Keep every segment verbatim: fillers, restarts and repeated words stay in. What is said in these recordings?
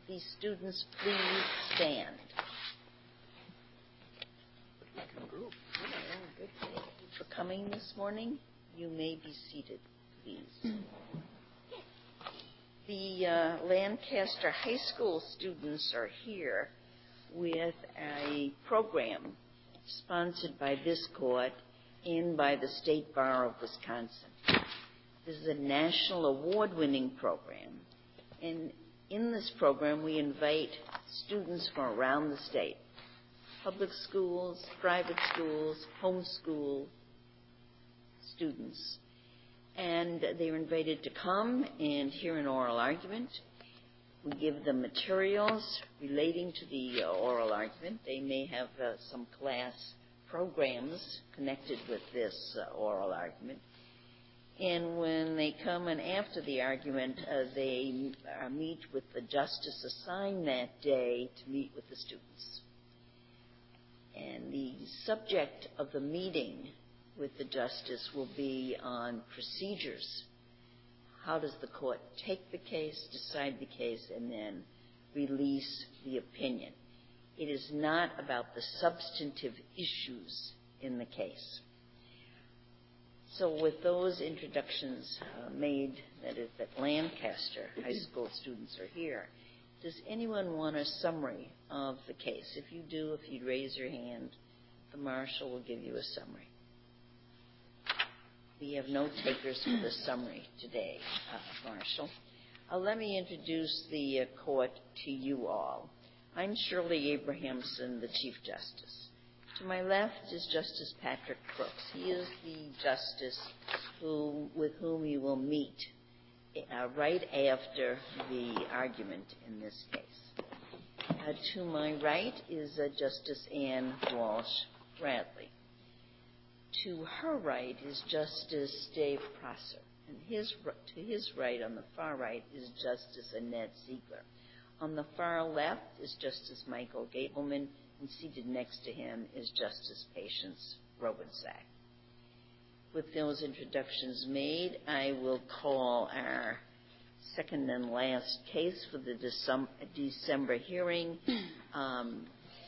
the students please stand? Thank you for coming this morning. You may be seated, please. The uh, Lancaster High School students are here with a program sponsored by this court and by the State Bar of Wisconsin. This is a national award-winning program, and in this program we invite students from around the state, public schools, private schools, homeschool students, and they're invited to come and hear an oral argument. We give them materials relating to the uh, oral argument. They may have uh, some class programs connected with this uh, oral argument. And when they come and after the argument, uh, they uh, meet with the justice assigned that day to meet with the students. And the subject of the meeting with the justice will be on procedures. How does the court take the case, decide the case, and then release the opinion? It is not about the substantive issues in the case. So with those introductions uh, made, that is that Lancaster High School students are here, does anyone want a summary of the case? If you do, if you'd raise your hand, the marshal will give you a summary. We have no takers for the summary today, uh, Marshal. Uh, let me introduce the uh, court to you all. I'm Shirley Abrahamson, the Chief Justice. To my left is Justice Patrick Crooks. He is the justice who, with whom you will meet uh, right after the argument in this case. Uh, to my right is uh, Justice Ann Walsh Bradley. To her right is Justice Dave Prosser, and his, to his right, on the far right, is Justice Annette Ziegler. On the far left is Justice Michael Gableman, and seated next to him is Justice Patience Robensack. With those introductions made, I will call our second and last case for the December hearing. Um,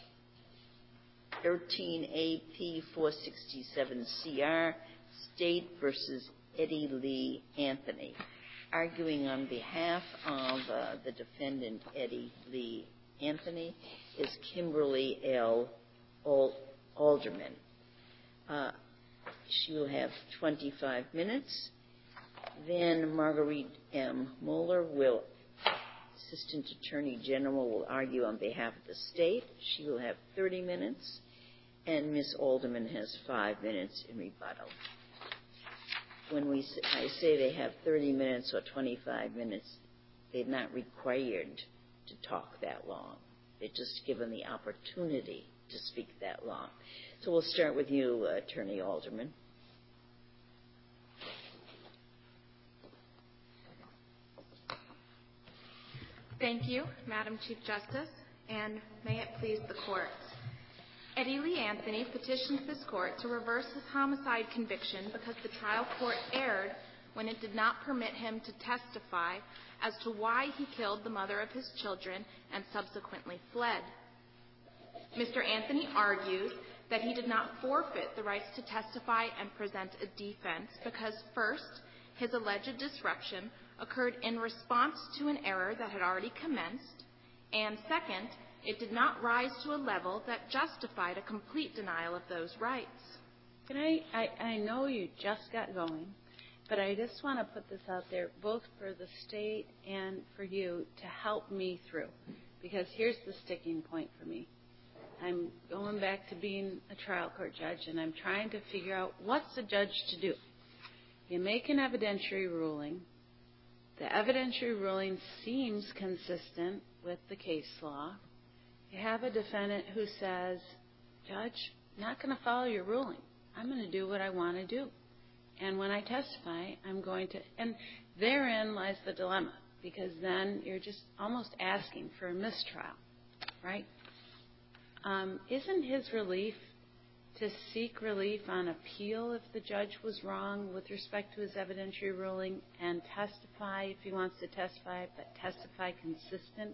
thirteen A P four sixty-seven C R, State versus Eddie Lee Anthony. Arguing on behalf of uh, the defendant, Eddie Lee Anthony, is Kimberly L. Alderman. Uh, she will have twenty-five minutes. Then Marguerite M. Mueller, will, Assistant Attorney General, will argue on behalf of the state. She will have thirty minutes. And Miz Alderman has five minutes in rebuttal. When we say, I say they have thirty minutes or twenty-five minutes, they're not required to talk that long. They're just given the opportunity to speak that long. So we'll start with you, uh, Attorney Alderman. Thank you, Madam Chief Justice, and may it please the court. Eddie Lee Anthony petitions this court to reverse his homicide conviction because the trial court erred when it did not permit him to testify as to why he killed the mother of his children and subsequently fled. Mister Anthony argues that he did not forfeit the rights to testify and present a defense because, first, his alleged disruption occurred in response to an error that had already commenced, and second, it did not rise to a level that justified a complete denial of those rights. Can I, I, I know you just got going, but I just want to put this out there, both for the state and for you, to help me through, because here's the sticking point for me. I'm going back to being a trial court judge, and I'm trying to figure out what's a judge to do. You make an evidentiary ruling. The evidentiary ruling seems consistent with the case law. You have a defendant who says, Judge, I'm not going to follow your ruling. I'm going to do what I want to do. And when I testify, I'm going to, and therein lies the dilemma, because then you're just almost asking for a mistrial, right? Um, isn't his relief to seek relief on appeal if the judge was wrong with respect to his evidentiary ruling and testify if he wants to testify, but testify consistent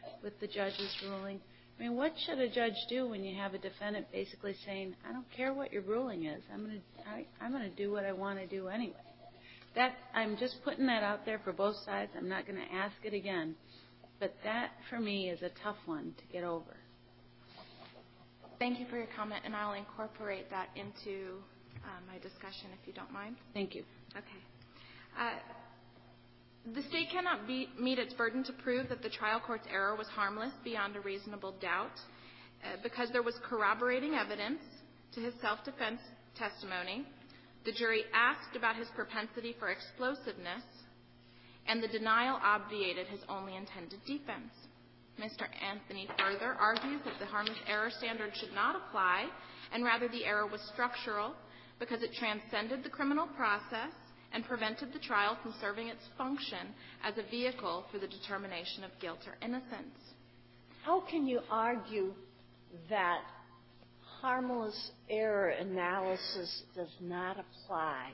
with the judge's ruling? I mean, what should a judge do when you have a defendant basically saying, I don't care what your ruling is. I'm going to I, I'm going to do what I want to do anyway. That I'm just putting that out there for both sides. I'm not going to ask it again. But that, for me, is a tough one to get over. Thank you for your comment, and I'll incorporate that into uh, my discussion, if you don't mind. Thank you. Okay. Uh, the state cannot be, meet its burden to prove that the trial court's error was harmless beyond a reasonable doubt uh, because there was corroborating evidence to his self-defense testimony. The jury asked about his propensity for explosiveness, and the denial obviated his only intended defense. Mister Anthony further argues that the harmless error standard should not apply, and rather the error was structural because it transcended the criminal process and prevented the trial from serving its function as a vehicle for the determination of guilt or innocence. How can you argue that harmless error analysis does not apply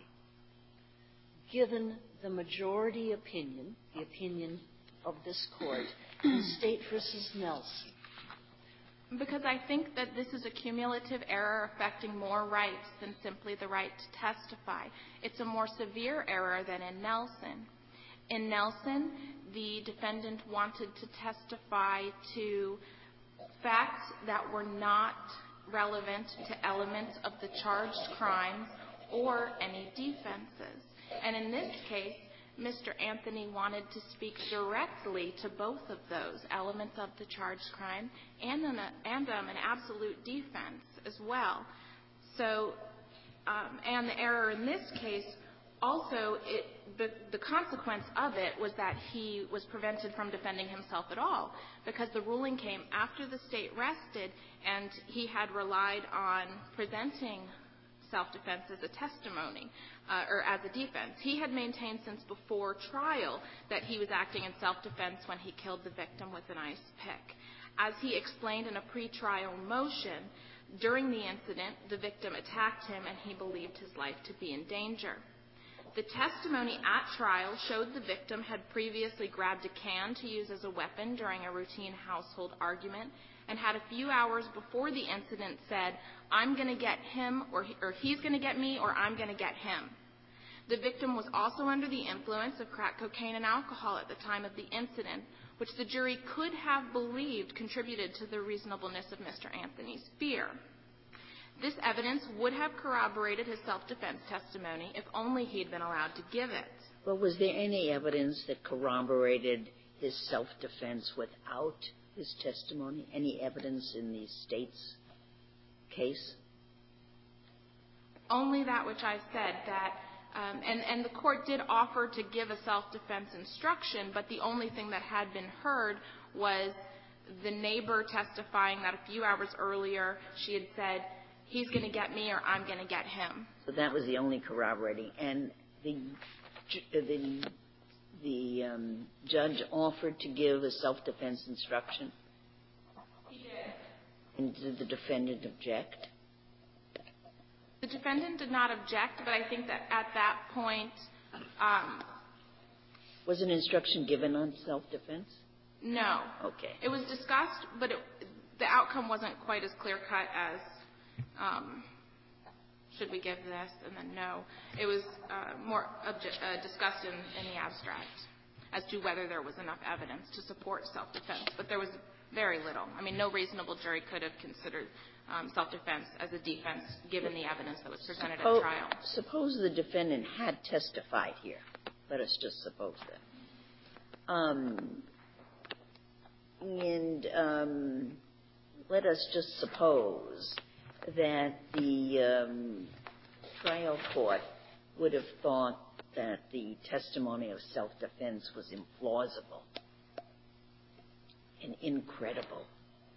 given the majority opinion, the opinion of this court, in State versus Nelson? Because I think that this is a cumulative error affecting more rights than simply the right to testify. It's a more severe error than in Nelson. In Nelson, the defendant wanted to testify to facts that were not relevant to elements of the charged crimes or any defenses. And in this case, Mister Anthony wanted to speak directly to both of those elements of the charged crime and an, and, um, an absolute defense as well. So, um, and the error in this case, also, it, the, the consequence of it was that he was prevented from defending himself at all because the ruling came after the state rested and he had relied on presenting self-defense as a testimony uh, or as a defense. He had maintained since before trial that he was acting in self-defense when he killed the victim with an ice pick. As he explained in a pretrial motion, during the incident, the victim attacked him and he believed his life to be in danger. The testimony at trial showed the victim had previously grabbed a can to use as a weapon during a routine household argument and had a few hours before the incident said, I'm going to get him, or, he, or he's going to get me, or I'm going to get him. The victim was also under the influence of crack cocaine and alcohol at the time of the incident, which the jury could have believed contributed to the reasonableness of Mister Anthony's fear. This evidence would have corroborated his self-defense testimony if only he'd been allowed to give it. Well, was there any evidence that corroborated his self-defense without his testimony? Any evidence in the state's case? Only that which I've said, that, um, and, and the court did offer to give a self-defense instruction, but the only thing that had been heard was the neighbor testifying that a few hours earlier she had said, he's going to get me or I'm going to get him. So that was the only corroborating. And the the the um, judge offered to give a self-defense instruction? He did. And did the defendant object? The defendant did not object, but I think that at that point... Um, was an instruction given on self-defense? No. Okay. It was discussed, but it, the outcome wasn't quite as clear-cut as... Um, should we give this, and then no. It was uh, more obje- uh, discussed in, in the abstract as to whether there was enough evidence to support self-defense, but there was very little. I mean, no reasonable jury could have considered um, self-defense as a defense given the evidence that was presented Suppo- at trial. Suppose the defendant had testified here. Let us just suppose that. Um, and um, let us just suppose that the um, trial court would have thought that the testimony of self-defense was implausible and incredible.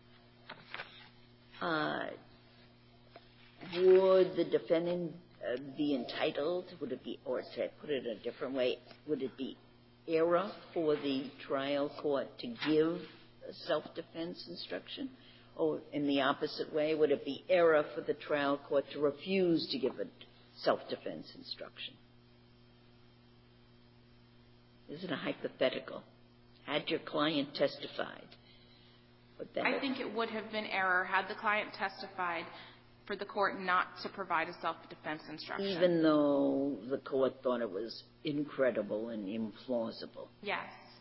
Uh, would the defendant uh, be entitled, would it be, or to put it a different way, would it be error for the trial court to give a self-defense instruction? Or in the opposite way, would it be error for the trial court to refuse to give a self-defense instruction? This is a hypothetical. Had your client testified But then I think it would have been error had the client testified for the court not to provide a self-defense instruction. Even though the court thought it was incredible and implausible. Yes.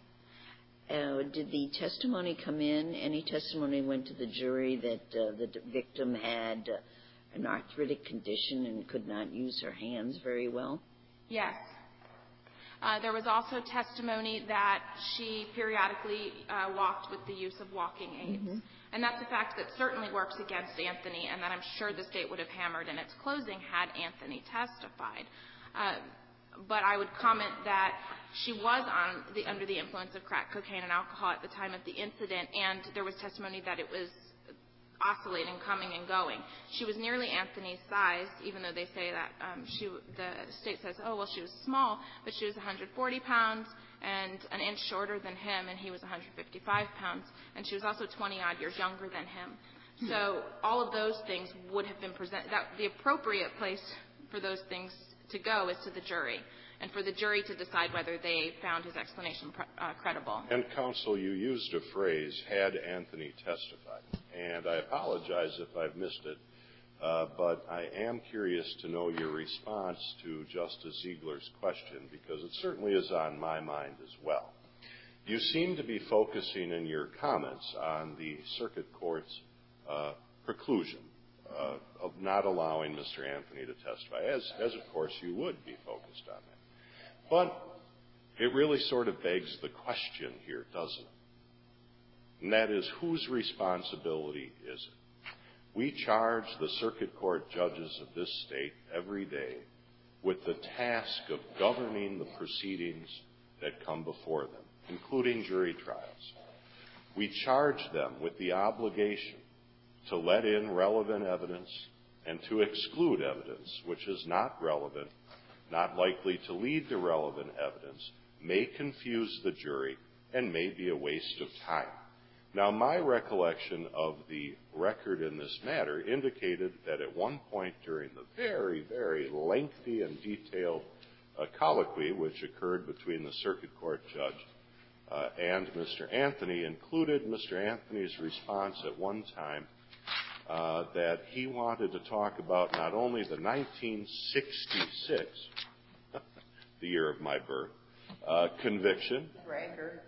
Uh, did the testimony come in? Any testimony went to the jury that uh, the victim had uh, an arthritic condition and could not use her hands very well? Yes. Uh, there was also testimony that she periodically uh, walked with the use of walking aids. Mm-hmm. And that's a fact that certainly works against Anthony, and that I'm sure the state would have hammered in its closing had Anthony testified. Uh, but I would comment that she was on the, under the influence of crack cocaine and alcohol at the time of the incident, and there was testimony that it was oscillating, coming and going. She was nearly Anthony's size, even though they say that um, she, the state says, oh, well, she was small, but she was one hundred forty pounds and an inch shorter than him, and he was one hundred fifty-five pounds, and she was also twenty-odd years younger than him. So all of those things would have been presented. That, the appropriate place for those things to go is to the jury, and for the jury to decide whether they found his explanation uh, credible. And, counsel, you used a phrase, had Anthony testified. And I apologize if I've missed it, uh, but I am curious to know your response to Justice Ziegler's question, because it certainly is on my mind as well. You seem to be focusing in your comments on the circuit court's uh, preclusion uh, of not allowing Mister Anthony to testify, as, as of course you would be focused on that. But it really sort of begs the question here, doesn't it? And that is, whose responsibility is it? We charge the circuit court judges of this state every day with the task of governing the proceedings that come before them, including jury trials. We charge them with the obligation to let in relevant evidence and to exclude evidence which is not relevant, not likely to lead to relevant evidence, may confuse the jury, and may be a waste of time. Now, my recollection of the record in this matter indicated that at one point during the very, very lengthy and detailed uh, colloquy which occurred between the circuit court judge uh, and Mister Anthony included Mister Anthony's response at one time uh, that he wanted to talk about not only the nineteen sixty-six, the year of my birth, uh, conviction. Bragger.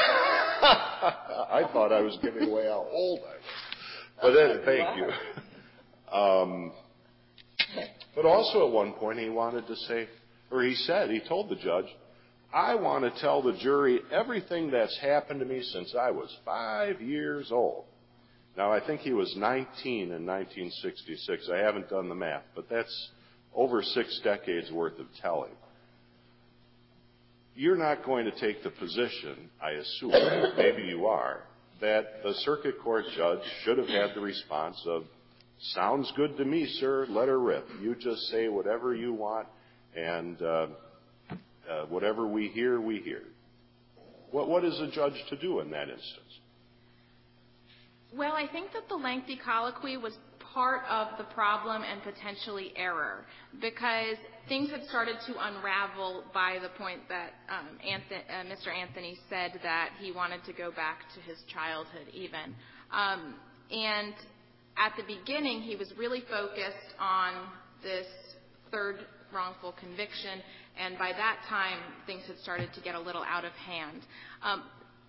I thought I was giving away how old I was. But then, thank you. Um, but also at one point he wanted to say, or he said, he told the judge, I want to tell the jury everything that's happened to me since I was five years old. Now, I think he was nineteen in nineteen sixty-six. I haven't done the math, but that's over six decades worth of telling. You're not going to take the position, I assume, maybe you are, that the circuit court judge should have had the response of, sounds good to me, sir, let her rip. You just say whatever you want, and uh, uh, whatever we hear, we hear. What, what is a judge to do in that instance? Well, I think that the lengthy colloquy was part of the problem and potentially error, because things had started to unravel by the point that um, Anthony, uh, Mister Anthony said that he wanted to go back to his childhood even. Um, and at the beginning, he was really focused on this third wrongful conviction, and by that time, things had started to get a little out of hand. Um,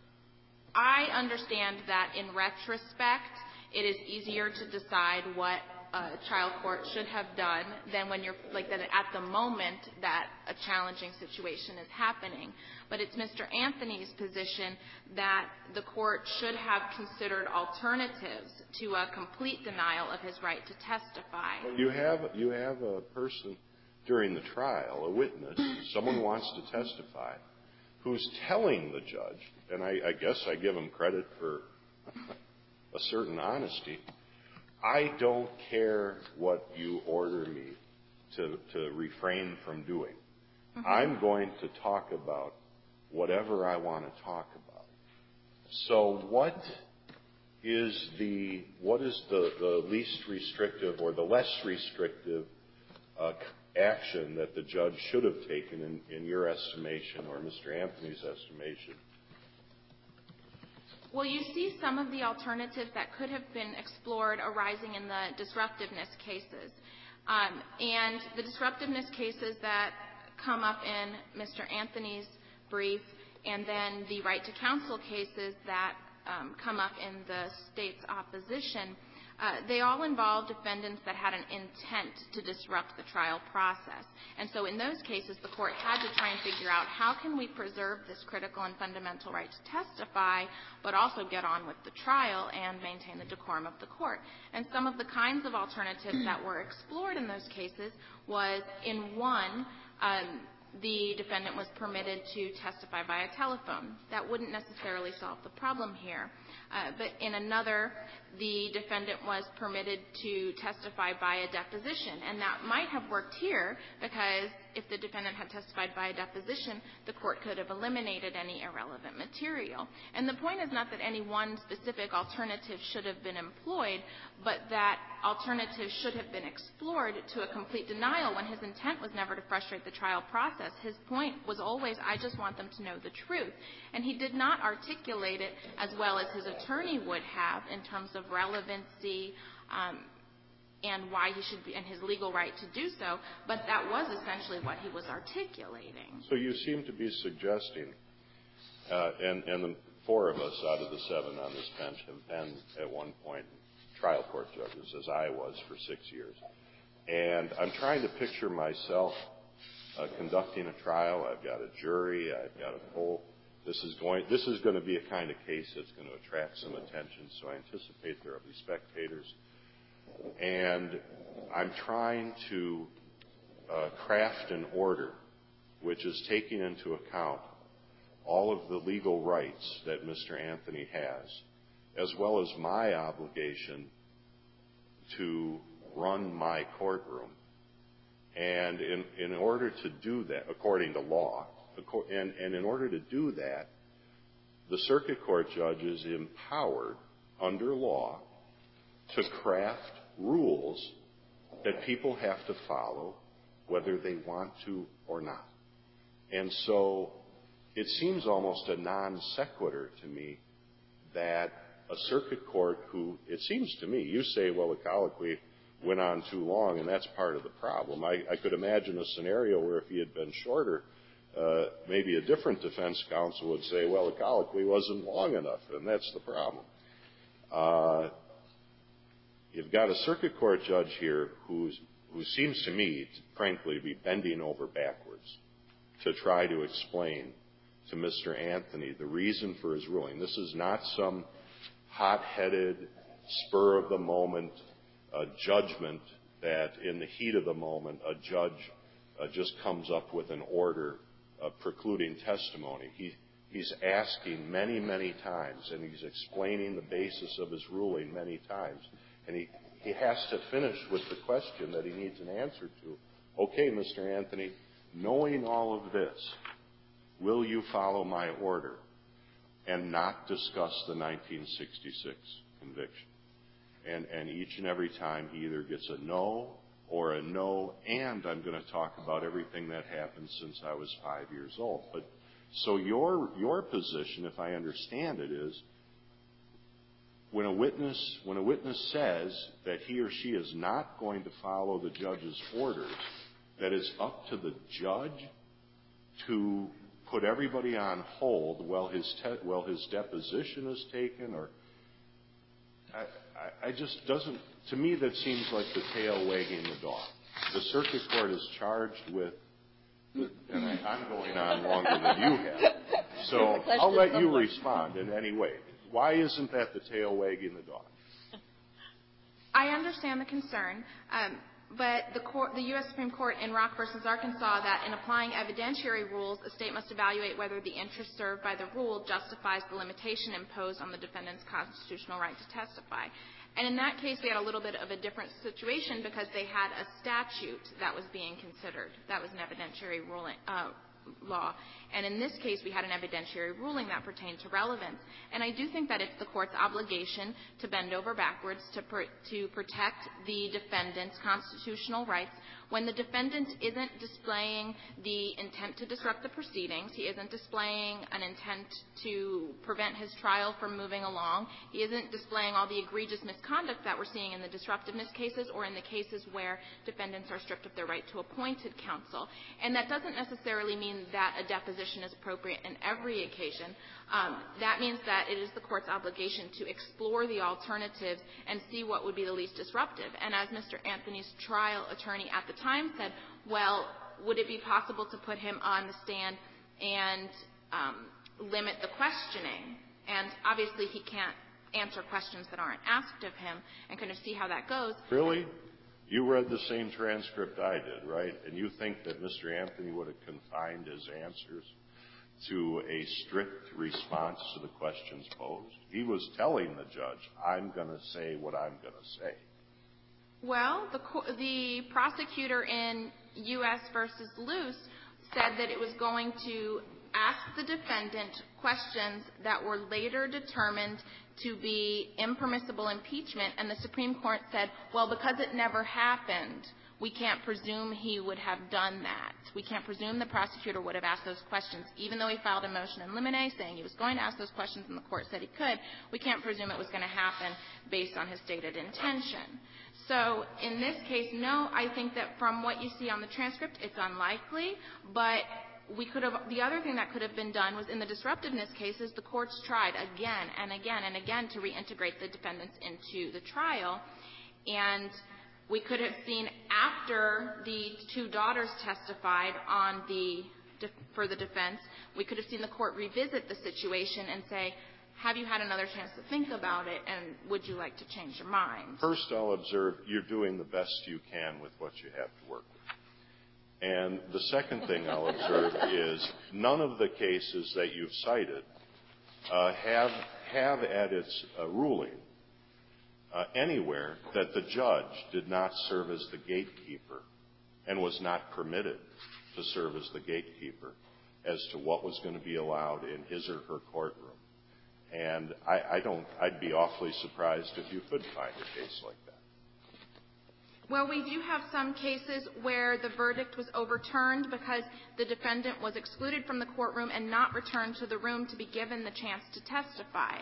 I understand that in retrospect, it is easier to decide what a trial court should have done than when you're, like, that at the moment that a challenging situation is happening. But it's Mister Anthony's position that the court should have considered alternatives to a complete denial of his right to testify. You have, you have a person during the trial, a witness, someone wants to testify, who's telling the judge, and I, I guess I give him credit for a certain honesty, I don't care what you order me to, to refrain from doing. Mm-hmm. I'm going to talk about whatever I want to talk about. So what is the what is the, the least restrictive or the less restrictive uh, action that the judge should have taken in, in your estimation or Mister Anthony's estimation Well, you see some of the alternatives that could have been explored arising in the disruptiveness cases. Um, and the disruptiveness cases that come up in Mister Anthony's brief, and then the right to counsel cases that um, come up in the state's opposition, uh, they all involve defendants that had an intent to disrupt the trial process. And so in those cases, the court had to try and figure out how can we preserve this critical and fundamental right to testify, but also get on with the trial and maintain the decorum of the court. And some of the kinds of alternatives that were explored in those cases was, in one, um, the defendant was permitted to testify by a telephone. That wouldn't necessarily solve the problem here. Uh, but in another, the defendant was permitted to testify by a deposition. And that might have worked here because if the defendant had testified by a deposition, the court could have eliminated any irrelevant material. And the point is not that any one specific alternative should have been employed, but that alternatives should have been explored to a complete denial when his intent was never to frustrate the trial process. His point was always, I just want them to know the truth. And he did not articulate it as well as his attorney would have in terms of relevancy um, and why he should be, and his legal right to do so, but that was essentially what he was articulating. So you seem to be suggesting, uh, and, and the four of us out of the seven on this bench have been at one point trial court judges, as I was for six years. And I'm trying to picture myself uh, conducting a trial. I've got a jury. I've got a full. This is going. This is going to be a kind of case that's going to attract some attention. So I anticipate there will be spectators. And I'm trying to uh, craft an order which is taking into account all of the legal rights that Mister Anthony has, as well as my obligation to run my courtroom. And in, in order to do that, according to law, and, and in order to do that, the circuit court judge is empowered under law to craft rules that people have to follow whether they want to or not. And so it seems almost a non sequitur to me that a circuit court who, it seems to me, you say, well, the colloquy went on too long, and that's part of the problem. I, I could imagine a scenario where if he had been shorter, uh, maybe a different defense counsel would say, well, the colloquy wasn't long enough, and that's the problem. Uh, you've got a circuit court judge here who's, who seems to me, frankly, to be bending over backwards to try to explain to Mister Anthony the reason for his ruling. This is not some hot-headed, spur-of-the-moment uh, judgment that in the heat of the moment a judge uh, just comes up with an order uh, precluding testimony. He, he's asking many, many times, and he's explaining the basis of his ruling many times. And he, he has to finish with the question that he needs an answer to. Okay, Mister Anthony, knowing all of this, will you follow my order and not discuss the nineteen sixty-six conviction? And, and each and every time he either gets a no or a no, and I'm going to talk about everything that happened since I was five years old. But so your your position, if I understand it, is when a witness when a witness says that he or she is not going to follow the judge's orders, that it's up to the judge to put everybody on hold while his te- while his deposition is taken, or I, I, I just doesn't. To me, that seems like the tail wagging the dog. The circuit court is charged with, and I, I'm going on longer than you have, so I'll let you respond in any way. Why isn't that the tail wagging the dog? I understand the concern. Um, But the, court, the U S Supreme Court in Rock v. Arkansas, that in applying evidentiary rules, a state must evaluate whether the interest served by the rule justifies the limitation imposed on the defendant's constitutional right to testify. And in that case, we had a little bit of a different situation because they had a statute that was being considered. That was an evidentiary ruling, uh, law. And in this case, we had an evidentiary ruling that pertained to relevance. And I do think that it's the court's obligation to bend over backwards to, pr- to protect the defendant's constitutional rights when the defendant isn't displaying the intent to disrupt the proceedings, he isn't displaying an intent to prevent his trial from moving along, he isn't displaying all the egregious misconduct that we're seeing in the disruptiveness cases or in the cases where defendants are stripped of their right to appointed counsel. And that doesn't necessarily mean that a deposition is appropriate in every occasion. Um, that means that it is the court's obligation to explore the alternatives and see what would be the least disruptive. And as Mister Anthony's trial attorney at the time said, well, would it be possible to put him on the stand and um, limit the questioning? And obviously he can't answer questions that aren't asked of him and kind of see how that goes. Really? You read the same transcript I did, right? And you think that Mister Anthony would have confined his answers to a strict response to the questions posed? He was telling the judge, I'm going to say what I'm going to say. Well, the, the prosecutor in U S versus Luce said that it was going to ask the defendant questions that were later determined to be impermissible impeachment, and the Supreme Court said, well, because it never happened, we can't presume he would have done that. We can't presume the prosecutor would have asked those questions. Even though he filed a motion in limine saying he was going to ask those questions and the court said he could, we can't presume it was going to happen based on his stated intention. So in this case, no, I think that from what you see on the transcript, it's unlikely, but we could have, the other thing that could have been done was in the disruptiveness cases, the courts tried again and again and again to reintegrate the defendants into the trial. And we could have seen after the two daughters testified on the, for the defense, we could have seen the court revisit the situation and say, have you had another chance to think about it, and would you like to change your mind? First, I'll observe you're doing the best you can with what you have to work with. And the second thing I'll observe is none of the cases that you've cited uh, have, have at its uh, ruling uh, anywhere that the judge did not serve as the gatekeeper and was not permitted to serve as the gatekeeper as to what was going to be allowed in his or her courtroom. And I, I don't, I'd be awfully surprised if you could find a case like that. Well, we do have some cases where the verdict was overturned because the defendant was excluded from the courtroom and not returned to the room to be given the chance to testify.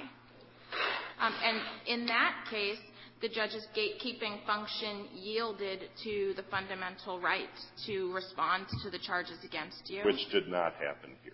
Um, and in that case, the judge's gatekeeping function yielded to the fundamental right to respond to the charges against you. Which did not happen here.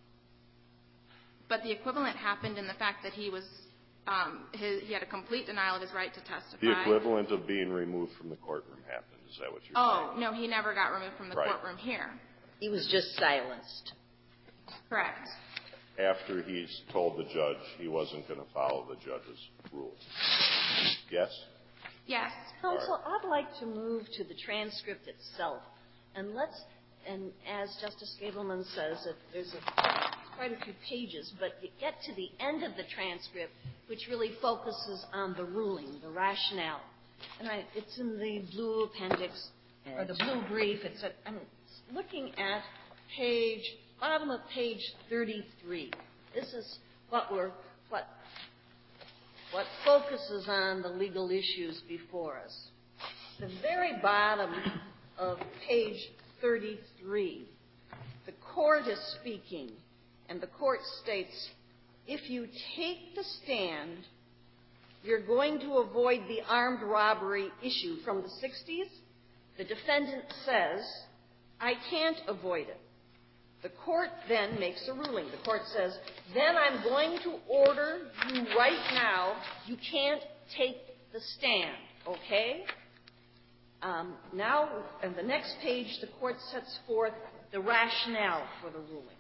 But the equivalent happened in the fact that he was Um, his, he had a complete denial of his right to testify. The equivalent of being removed from the courtroom happened. Is that what you're oh, saying? Oh, no, he never got removed from the right. courtroom here. He was just silenced. Correct. After he's told the judge he wasn't going to follow the judge's rules. Yes? Yes. Counsel, right. I'd like to move to the transcript itself. And let's, and as Justice Gableman says, if there's a, quite a few pages, but you get to the end of the transcript, which really focuses on the ruling, the rationale. And I, it's in the blue appendix, or the blue brief. It's a, I'm looking at page, bottom of page thirty-three. This is what we're, what, what focuses on the legal issues before us. The very bottom of page thirty-three, the court is speaking, and the court states, if you take the stand, you're going to avoid the armed robbery issue from the sixties. The defendant says, I can't avoid it. The court then makes a ruling. The court says, then I'm going to order you right now, you can't take the stand, okay? Um, now, on the next page, the court sets forth the rationale for the ruling.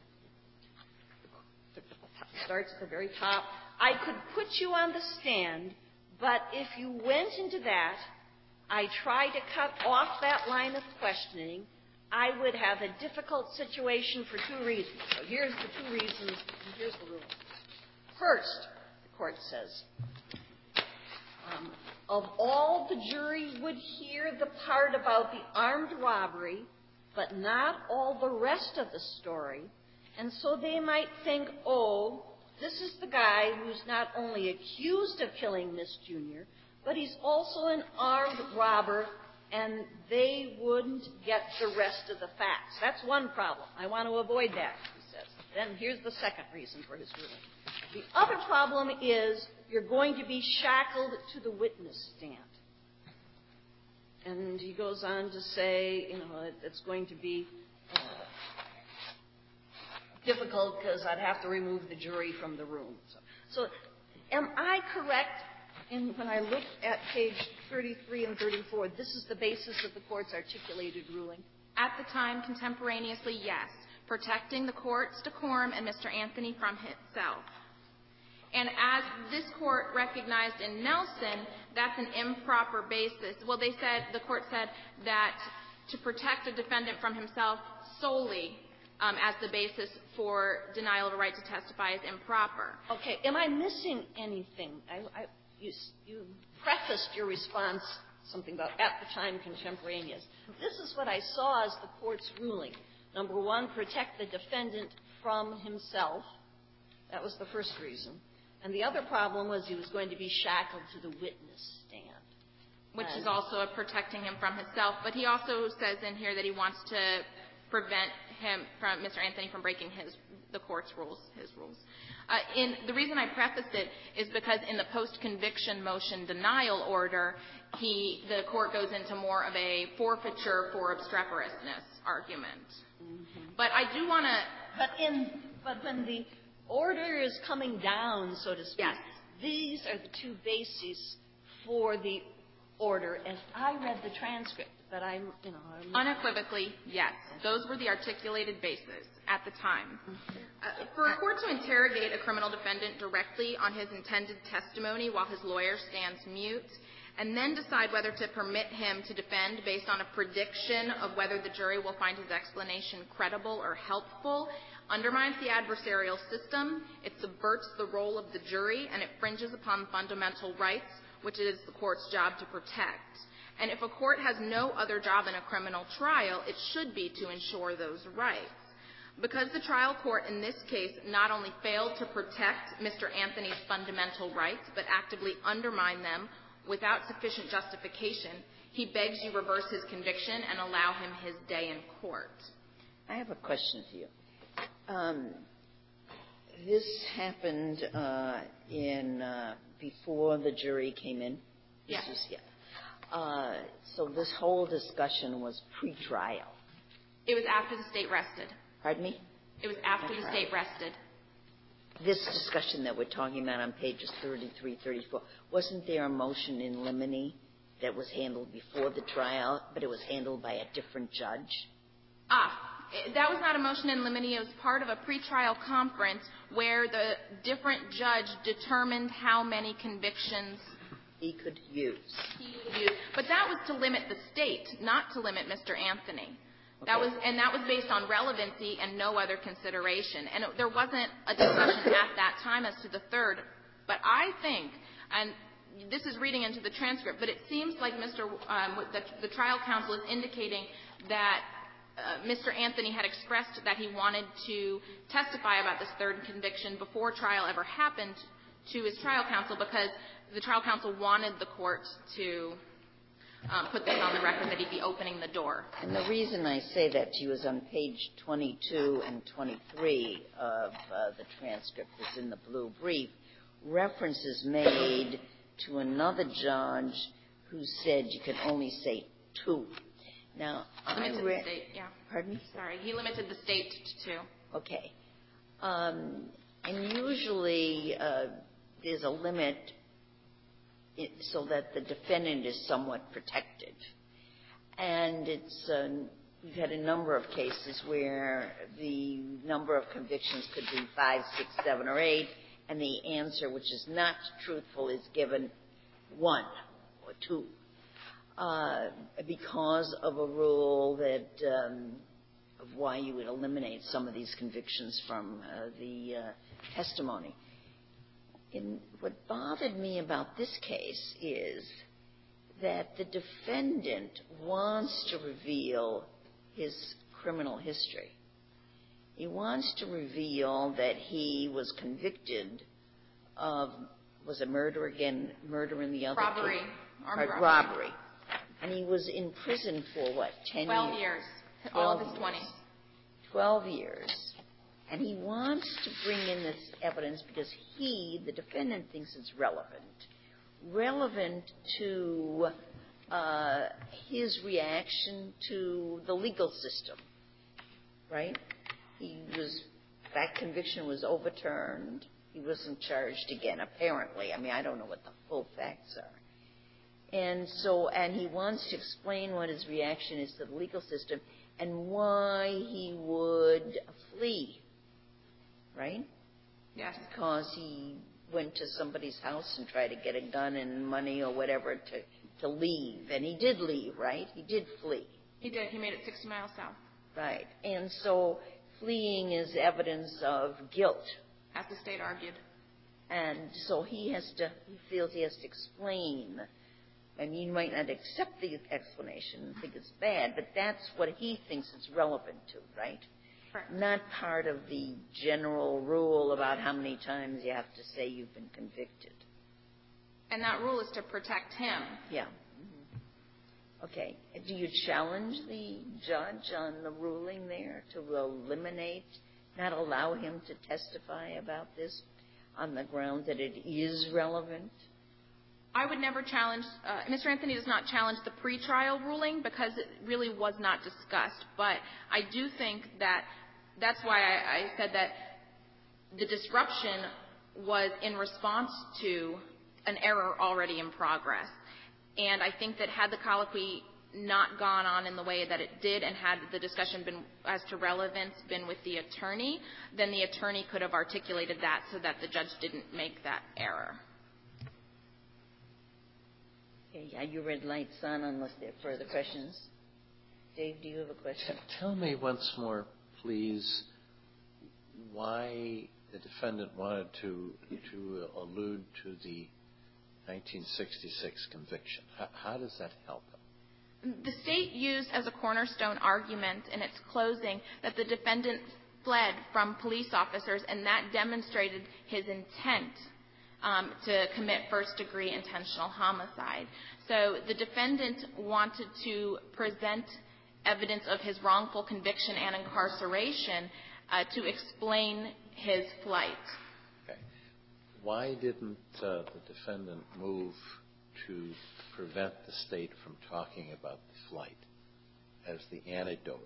Starts at the very top. I could put you on the stand, but if you went into that, I try to cut off that line of questioning, I would have a difficult situation for two reasons. So here's the two reasons, and here's the ruling. First, the court says, um, of all the jury would hear the part about the armed robbery, but not all the rest of the story. And so they might think, oh, this is the guy who's not only accused of killing Miss Junior, but he's also an armed robber, and they wouldn't get the rest of the facts. That's one problem. I want to avoid that, he says. Then here's the second reason for his ruling. The other problem is you're going to be shackled to the witness stand. And he goes on to say, you know, it, it's going to be uh, difficult because I'd have to remove the jury from the room. So, so am I correct in when I look at page thirty-three and thirty-four, this is the basis of the court's articulated ruling? At the time, contemporaneously, yes. Protecting the court's decorum and Mister Anthony from himself. And as this court recognized in Nelson, that's an improper basis. Well, they said, the court said that to protect a defendant from himself solely um, as the basis for denial of a right to testify is improper. Okay. Am I missing anything? I, I, you, you prefaced your response something about at the time contemporaneous. This is what I saw as the court's ruling. Number one, protect the defendant from himself. That was the first reason. And the other problem was he was going to be shackled to the witness stand. Which and is also a protecting him from himself. But he also says in here that he wants to prevent him from, Mister Anthony, from breaking his, the court's rules, his rules. Uh, in, the reason I prefaced it is because in the post-conviction motion denial order, he, the court goes into more of a forfeiture for obstreperousness argument. Mm-hmm. But I do want to... But in, but when the order is coming down, so to speak, yes, these are the two bases for the order, as I read the transcript. But I'm, you know... I'm Unequivocally, yes. Those were the articulated bases at the time. Uh, for a court to interrogate a criminal defendant directly on his intended testimony while his lawyer stands mute, and then decide whether to permit him to defend based on a prediction of whether the jury will find his explanation credible or helpful, undermines the adversarial system, it subverts the role of the jury, and it infringes upon fundamental rights, which it is the court's job to protect. And if a court has no other job in a criminal trial, it should be to ensure those rights. Because the trial court in this case not only failed to protect Mister Anthony's fundamental rights, but actively undermined them without sufficient justification, he begs you reverse his conviction and allow him his day in court. I have a question for you. Um, this happened uh, in uh, before the jury came in? Yes. This was, yeah. Uh, so this whole discussion was pre-trial. It was after the state rested. Pardon me? It was after That's the right. state rested. This discussion that we're talking about on pages thirty-three, thirty-four, wasn't there a motion in limine that was handled before the trial, but it was handled by a different judge? Ah, that was not a motion in limine. It was part of a pretrial conference where the different judge determined how many convictions he could use. He could use. But that was to limit the state, not to limit Mister Anthony. Okay. That was, and that was based on relevancy and no other consideration. And it, there wasn't a discussion at that time as to the third. But I think, and this is reading into the transcript, but it seems like Mister Um, the, the trial counsel is indicating that uh, Mister Anthony had expressed that he wanted to testify about this third conviction before trial ever happened to his trial counsel, because the trial counsel wanted the court to um, put this on the record that he'd be opening the door. And the reason I say that to you is on page twenty-two and twenty-three of uh, the transcript that's in the blue brief, references made to another judge who said you could only say two. Now, Limited I re- the state, yeah. Pardon me? Sorry, he limited the state to two. Okay. Um, and usually uh, there's a limit it, so that the defendant is somewhat protected. And it's uh, we've had a number of cases where the number of convictions could be five, six, seven, or eight, and the answer, which is not truthful, is given one or two. Uh, because of a rule that um, of why you would eliminate some of these convictions from uh, the uh, testimony. And what bothered me about this case is that the defendant wants to reveal his criminal history. He wants to reveal that he was convicted of, was a murder again, murder in the other Robbery. case? Armed Right, robbery. robbery. And he was in prison for what, ten Twelve years? years. Twelve All of his years. twenties. Twelve years. And he wants to bring in this evidence because he, the defendant, thinks it's relevant. Relevant to uh, his reaction to the legal system, right? He was, that conviction was overturned. He wasn't charged again, apparently. I mean, I don't know what the full facts are. And so, and he wants to explain what his reaction is to the legal system and why he would flee, right? Yes. Because he went to somebody's house and tried to get a gun and money or whatever to, to leave. And he did leave, right? He did flee. He did. He made it sixty miles south. Right. And so fleeing is evidence of guilt. As the state argued. And so he has to, he feels he has to explain. I mean, you might not accept the explanation and think it's bad, but that's what he thinks it's relevant to, right? Correct. Not part of the general rule about how many times you have to say you've been convicted. And that rule is to protect him. Yeah. Mm-hmm. Okay. Do you challenge the judge on the ruling there to eliminate, not allow him to testify about this on the ground that it is relevant? I would never challenge, uh, Mister Anthony does not challenge the pretrial ruling because it really was not discussed. But I do think that that's why I, I said that the disruption was in response to an error already in progress. And I think that had the colloquy not gone on in the way that it did and had the discussion been as to relevance been with the attorney, then the attorney could have articulated that so that the judge didn't make that error. Okay, yeah, your red light's on unless there are further questions. Dave, do you have a question? Tell me once more, please, why the defendant wanted to to allude to the nineteen sixty-six conviction. How, how does that help him? The state used as a cornerstone argument in its closing that the defendant fled from police officers, and that demonstrated his intent um, to commit first-degree intentional homicide. So the defendant wanted to present evidence of his wrongful conviction and incarceration uh, to explain his flight. Okay. Why didn't uh, the defendant move to prevent the state from talking about the flight as the antidote?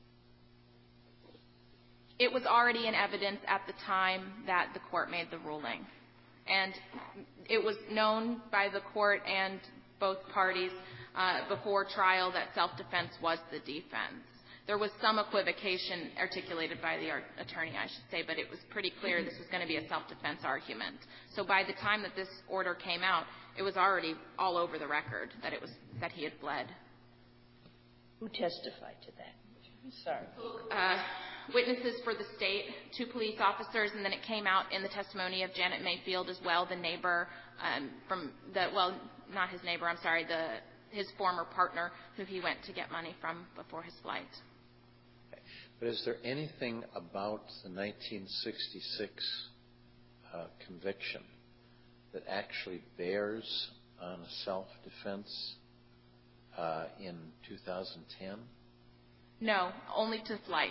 It was already in evidence at the time that the court made the ruling. And it was known by the court and both parties uh, before trial that self-defense was the defense. There was some equivocation articulated by the attorney, I should say, but it was pretty clear this was going to be a self-defense argument. So by the time that this order came out, it was already all over the record that it was that he had fled. Who testified to that? Sorry. Uh, witnesses for the state, two police officers, and then it came out in the testimony of Janet Mayfield as well, the neighbor um, from the, well, not his neighbor, I'm sorry, the his former partner who he went to get money from before his flight. Okay. But is there anything about the nineteen sixty-six uh, conviction that actually bears on a self-defense uh, in two thousand ten? No, only to flight.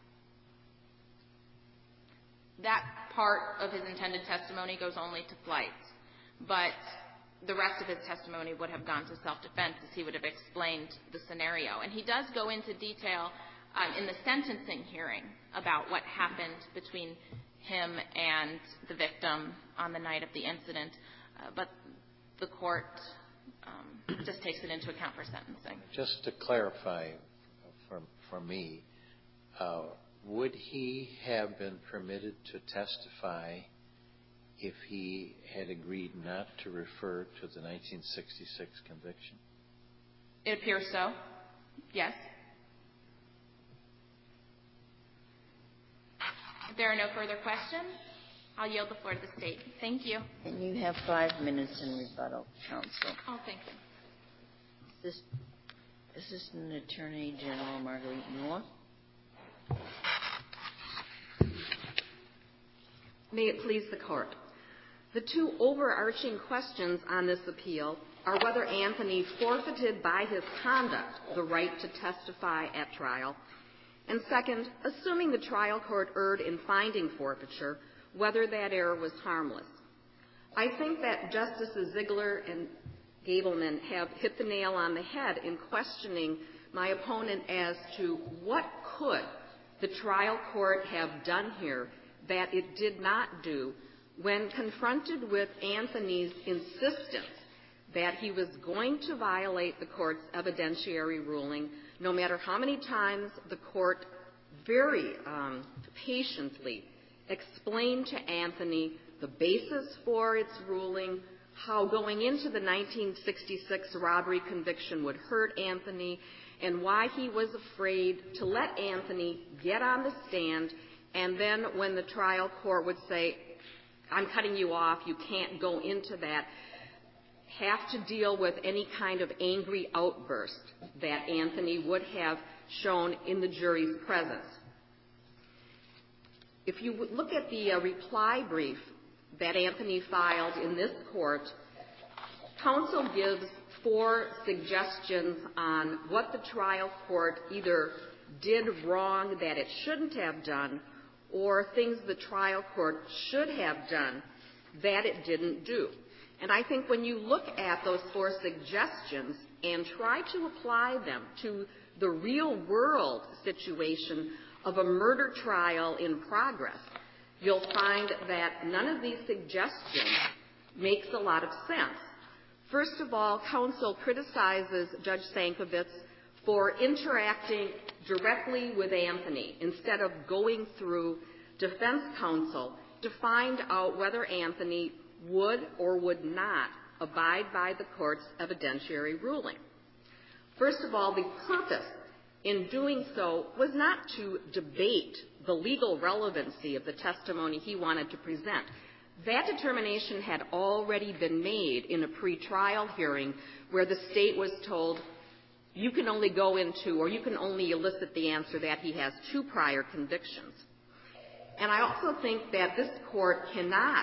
That part of his intended testimony goes only to flight. But the rest of his testimony would have gone to self-defense as he would have explained the scenario. And he does go into detail um, in the sentencing hearing about what happened between him and the victim on the night of the incident. Uh, but the court um, just takes it into account for sentencing. Just to clarify for, for me, uh, would he have been permitted to testify if he had agreed not to refer to the nineteen sixty-six conviction? It appears so, yes. If there are no further questions, I'll yield the floor to the state. Thank you. And you have five minutes in rebuttal, counsel. Oh, thank you. This Assistant Attorney General Marguerite Mueller. May it please the Court. The two overarching questions on this appeal are whether Anthony forfeited by his conduct the right to testify at trial, and second, assuming the trial court erred in finding forfeiture, whether that error was harmless. I think that Justices Ziegler and Gableman have hit the nail on the head in questioning my opponent as to what could the trial court have done here that it did not do when confronted with Anthony's insistence that he was going to violate the court's evidentiary ruling, no matter how many times the court very um, patiently explained to Anthony the basis for its ruling, how going into the nineteen sixty-six robbery conviction would hurt Anthony, and why he was afraid to let Anthony get on the stand, and then when the trial court would say, I'm cutting you off, you can't go into that, have to deal with any kind of angry outburst that Anthony would have shown in the jury's presence. If you look at the uh, reply brief that Anthony filed in this court, counsel gives four suggestions on what the trial court either did wrong that it shouldn't have done, or things the trial court should have done that it didn't do. And I think when you look at those four suggestions and try to apply them to the real-world situation of a murder trial in progress, you'll find that none of these suggestions makes a lot of sense. First of all, counsel criticizes Judge Sankovitz for interacting directly with Anthony instead of going through defense counsel to find out whether Anthony would or would not abide by the court's evidentiary ruling. First of all, the purpose in doing so was not to debate the legal relevancy of the testimony he wanted to present. That determination had already been made in a pretrial hearing where the state was told, you can only go into or you can only elicit the answer that he has two prior convictions. And I also think that this court cannot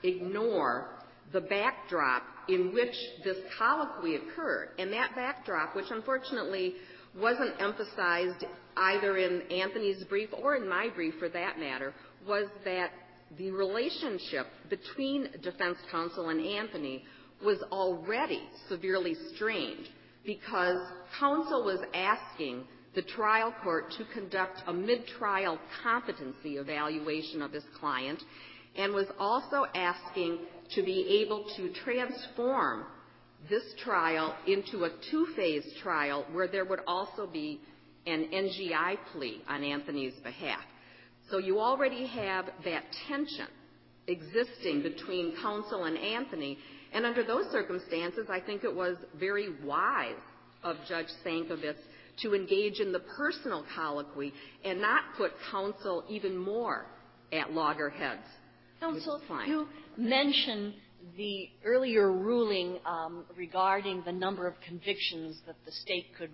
ignore the backdrop in which this colloquy occurred. And that backdrop, which unfortunately wasn't emphasized either in Anthony's brief or in my brief for that matter, was that the relationship between defense counsel and Anthony was already severely strained because counsel was asking the trial court to conduct a mid-trial competency evaluation of his client and was also asking to be able to transform this trial into a two-phase trial where there would also be an N G I plea on Anthony's behalf. So you already have that tension existing between counsel and Anthony, and under those circumstances, I think it was very wise of Judge Sankovitz to engage in the personal colloquy and not put counsel even more at loggerheads. Counsel, you mentioned the earlier ruling um, regarding the number of convictions that the state could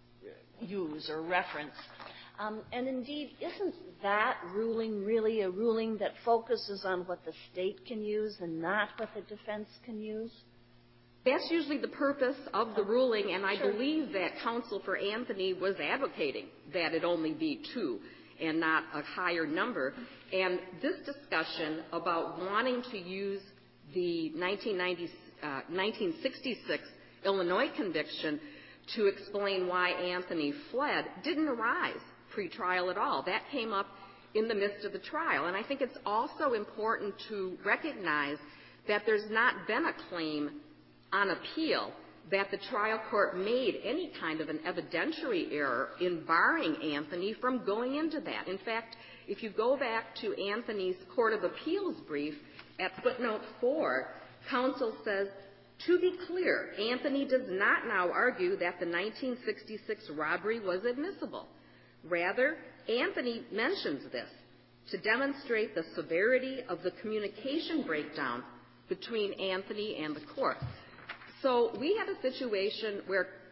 use or reference. Um, and indeed, isn't that ruling really a ruling that focuses on what the state can use and not what the defense can use? That's usually the purpose of the ruling, and I sure. believe that counsel for Anthony was advocating that it only be two and not a higher number. And this discussion about wanting to use the nineteen ninety, uh, nineteen sixty-six Illinois conviction to explain why Anthony fled didn't arise pre-trial at all. That came up in the midst of the trial. And I think it's also important to recognize that there's not been a claim on appeal that the trial court made any kind of an evidentiary error in barring Anthony from going into that. In fact, if you go back to Anthony's Court of Appeals brief at footnote four, counsel says, to be clear, Anthony does not now argue that the nineteen sixty-six robbery was admissible. Rather, Anthony mentions this to demonstrate the severity of the communication breakdown between Anthony and the court. So we had a situation where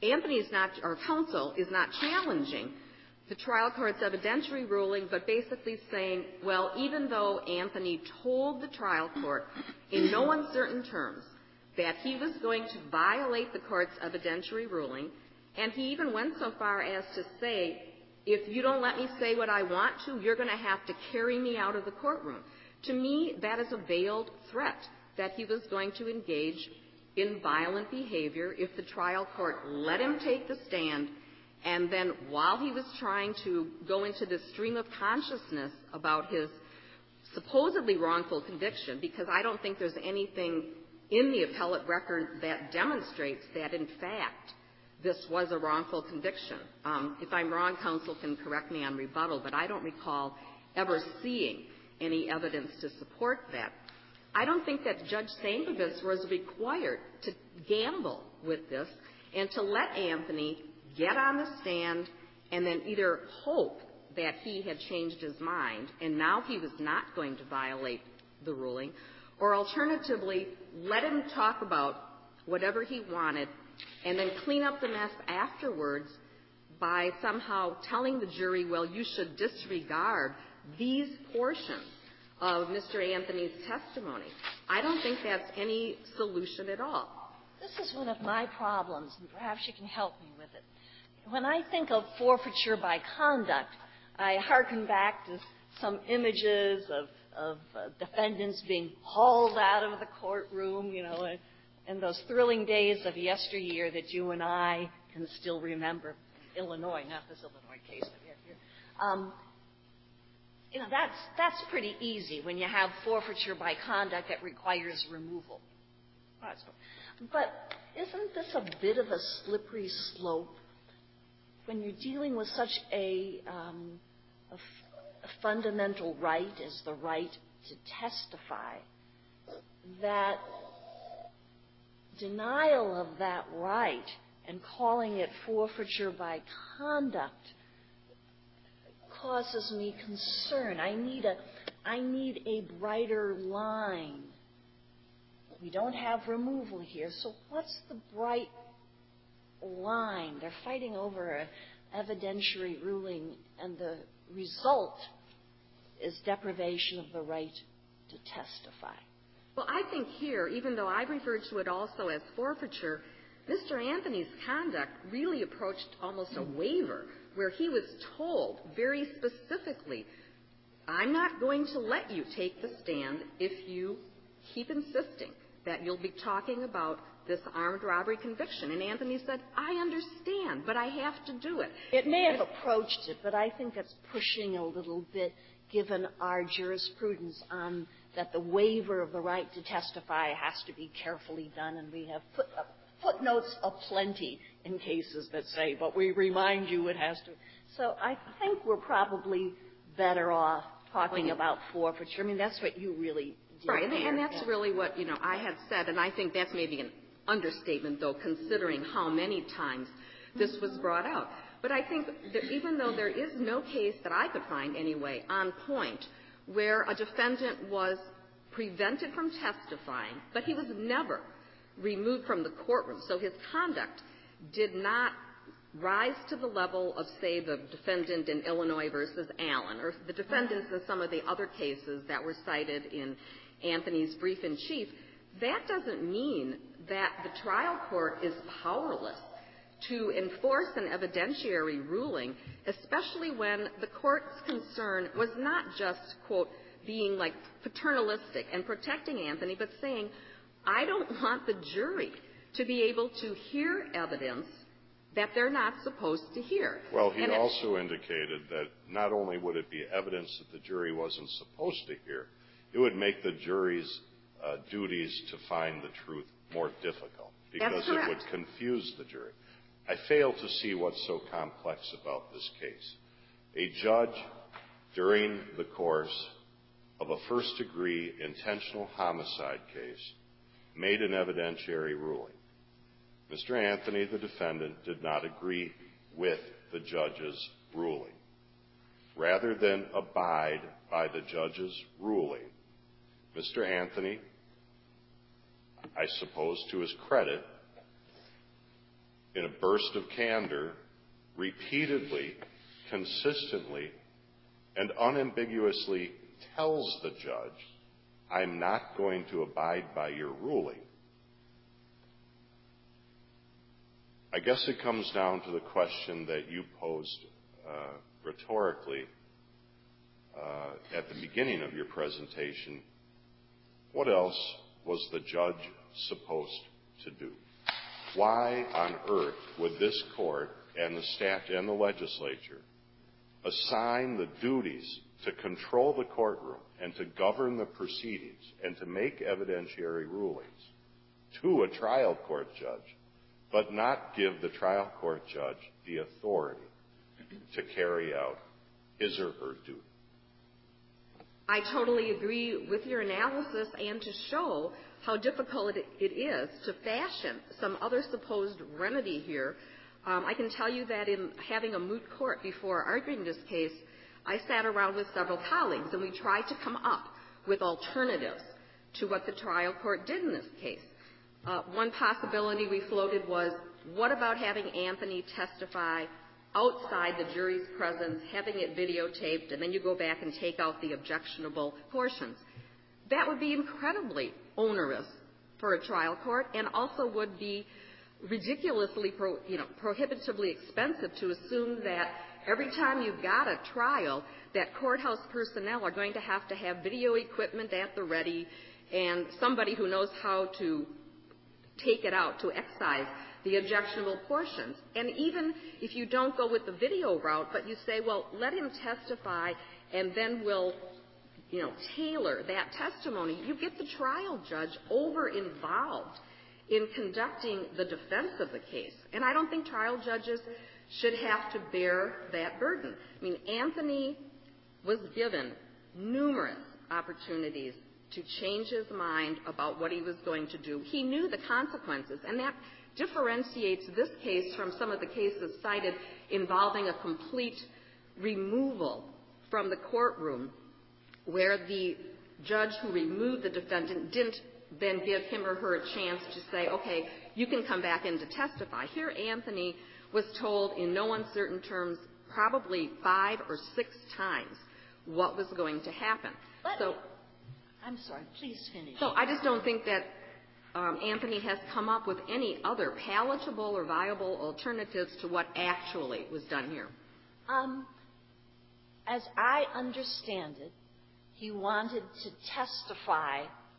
Anthony is not, or counsel is not challenging the trial court's evidentiary ruling, but basically saying, well, even though Anthony told the trial court in no uncertain terms that he was going to violate the court's evidentiary ruling, and he even went so far as to say, if you don't let me say what I want to, you're going to have to carry me out of the courtroom. To me, that is a veiled threat that he was going to engage in violent behavior if the trial court let him take the stand, and then while he was trying to go into this stream of consciousness about his supposedly wrongful conviction, because I don't think there's anything in the appellate record that demonstrates that, in fact, this was a wrongful conviction. Um, if I'm wrong, counsel can correct me on rebuttal, but I don't recall ever seeing any evidence to support that. I don't think that Judge Sankovitz was required to gamble with this and to let Anthony get on the stand and then either hope that he had changed his mind and now he was not going to violate the ruling, or alternatively, let him talk about whatever he wanted and then clean up the mess afterwards by somehow telling the jury, well, you should disregard these portions of Mister Anthony's testimony. I don't think that's any solution at all. This is one of my problems, and perhaps you can help me with it. When I think of forfeiture by conduct, I hearken back to some images of, of uh, defendants being hauled out of the courtroom, you know, and, and those thrilling days of yesteryear that you and I can still remember. Illinois, not this Illinois case that we have here. Um, you know, that's, that's pretty easy when you have forfeiture by conduct that requires removal. But isn't this a bit of a slippery slope when you're dealing with such a, um, a, f- a fundamental right as the right to testify, that denial of that right and calling it forfeiture by conduct causes me concern. I need a, I need a brighter line. We don't have removal here, so what's the bright line? They're fighting over an evidentiary ruling, and the result is deprivation of the right to testify. Well, I think here, even though I referred to it also as forfeiture, Mister Anthony's conduct really approached almost a waiver, where he was told very specifically, I'm not going to let you take the stand if you keep insisting that you'll be talking about this armed robbery conviction. And Anthony said, I understand, but I have to do it. It may have approached it, but I think that's pushing a little bit, given our jurisprudence on that the waiver of the right to testify has to be carefully done, and we have foot, uh, footnotes aplenty in cases that say, but we remind you it has to. So I think we're probably better off talking about forfeiture. I mean, that's what you really did. Right, and, here. and that's yeah. really what, you know, I had said, and I think that's maybe an understatement, though, considering how many times this was brought out. But I think that even though there is no case that I could find anyway on point where a defendant was prevented from testifying, but he was never removed from the courtroom, so his conduct did not rise to the level of, say, the defendant in Illinois versus Allen, or the defendants in some of the other cases that were cited in Anthony's brief in chief, that doesn't mean that the trial court is powerless to enforce an evidentiary ruling, especially when the court's concern was not just, quote, being like paternalistic and protecting Anthony, but saying, I don't want the jury to be able to hear evidence that they're not supposed to hear. Well, he and also indicated that not only would it be evidence that the jury wasn't supposed to hear, it would make the jury's uh, duties to find the truth more difficult because it would confuse the jury. I fail to see what's so complex about this case. A judge, during the course of a first-degree intentional homicide case, made an evidentiary ruling. Mister Anthony, the defendant, did not agree with the judge's ruling. Rather than abide by the judge's ruling, Mister Anthony, I suppose to his credit, in a burst of candor, repeatedly, consistently, and unambiguously tells the judge, I'm not going to abide by your ruling, I guess it comes down to the question that you posed uh, rhetorically uh, at the beginning of your presentation. What else was the judge supposed to do? Why on earth would this court and the stat and the legislature assign the duties to control the courtroom and to govern the proceedings and to make evidentiary rulings to a trial court judge, but not give the trial court judge the authority to carry out his or her duty? I totally agree with your analysis, and to show how difficult it, it is to fashion some other supposed remedy here, um, I can tell you that in having a moot court before arguing this case, I sat around with several colleagues and we tried to come up with alternatives to what the trial court did in this case. Uh, one possibility we floated was, what about having Anthony testify outside the jury's presence, having it videotaped, and then you go back and take out the objectionable portions? That would be incredibly onerous for a trial court, and also would be ridiculously, pro, you know, prohibitively expensive to assume that every time you've got a trial, that courthouse personnel are going to have to have video equipment at the ready and somebody who knows how to take it out to excise the objectionable portions. And even if you don't go with the video route, but you say, well, let him testify and then we'll, you know, tailor that testimony, you get the trial judge over-involved in conducting the defense of the case. And I don't think trial judges should have to bear that burden. I mean, Anthony was given numerous opportunities to change his mind about what he was going to do. He knew the consequences, and that differentiates this case from some of the cases cited involving a complete removal from the courtroom, where the judge who removed the defendant didn't then give him or her a chance to say, okay, you can come back in to testify. Here, Anthony was told in no uncertain terms probably five or six times what was going to happen. But, so, I'm sorry, please finish. So I just don't think that um, Anthony has come up with any other palatable or viable alternatives to what actually was done here. Um, as I understand it, he wanted to testify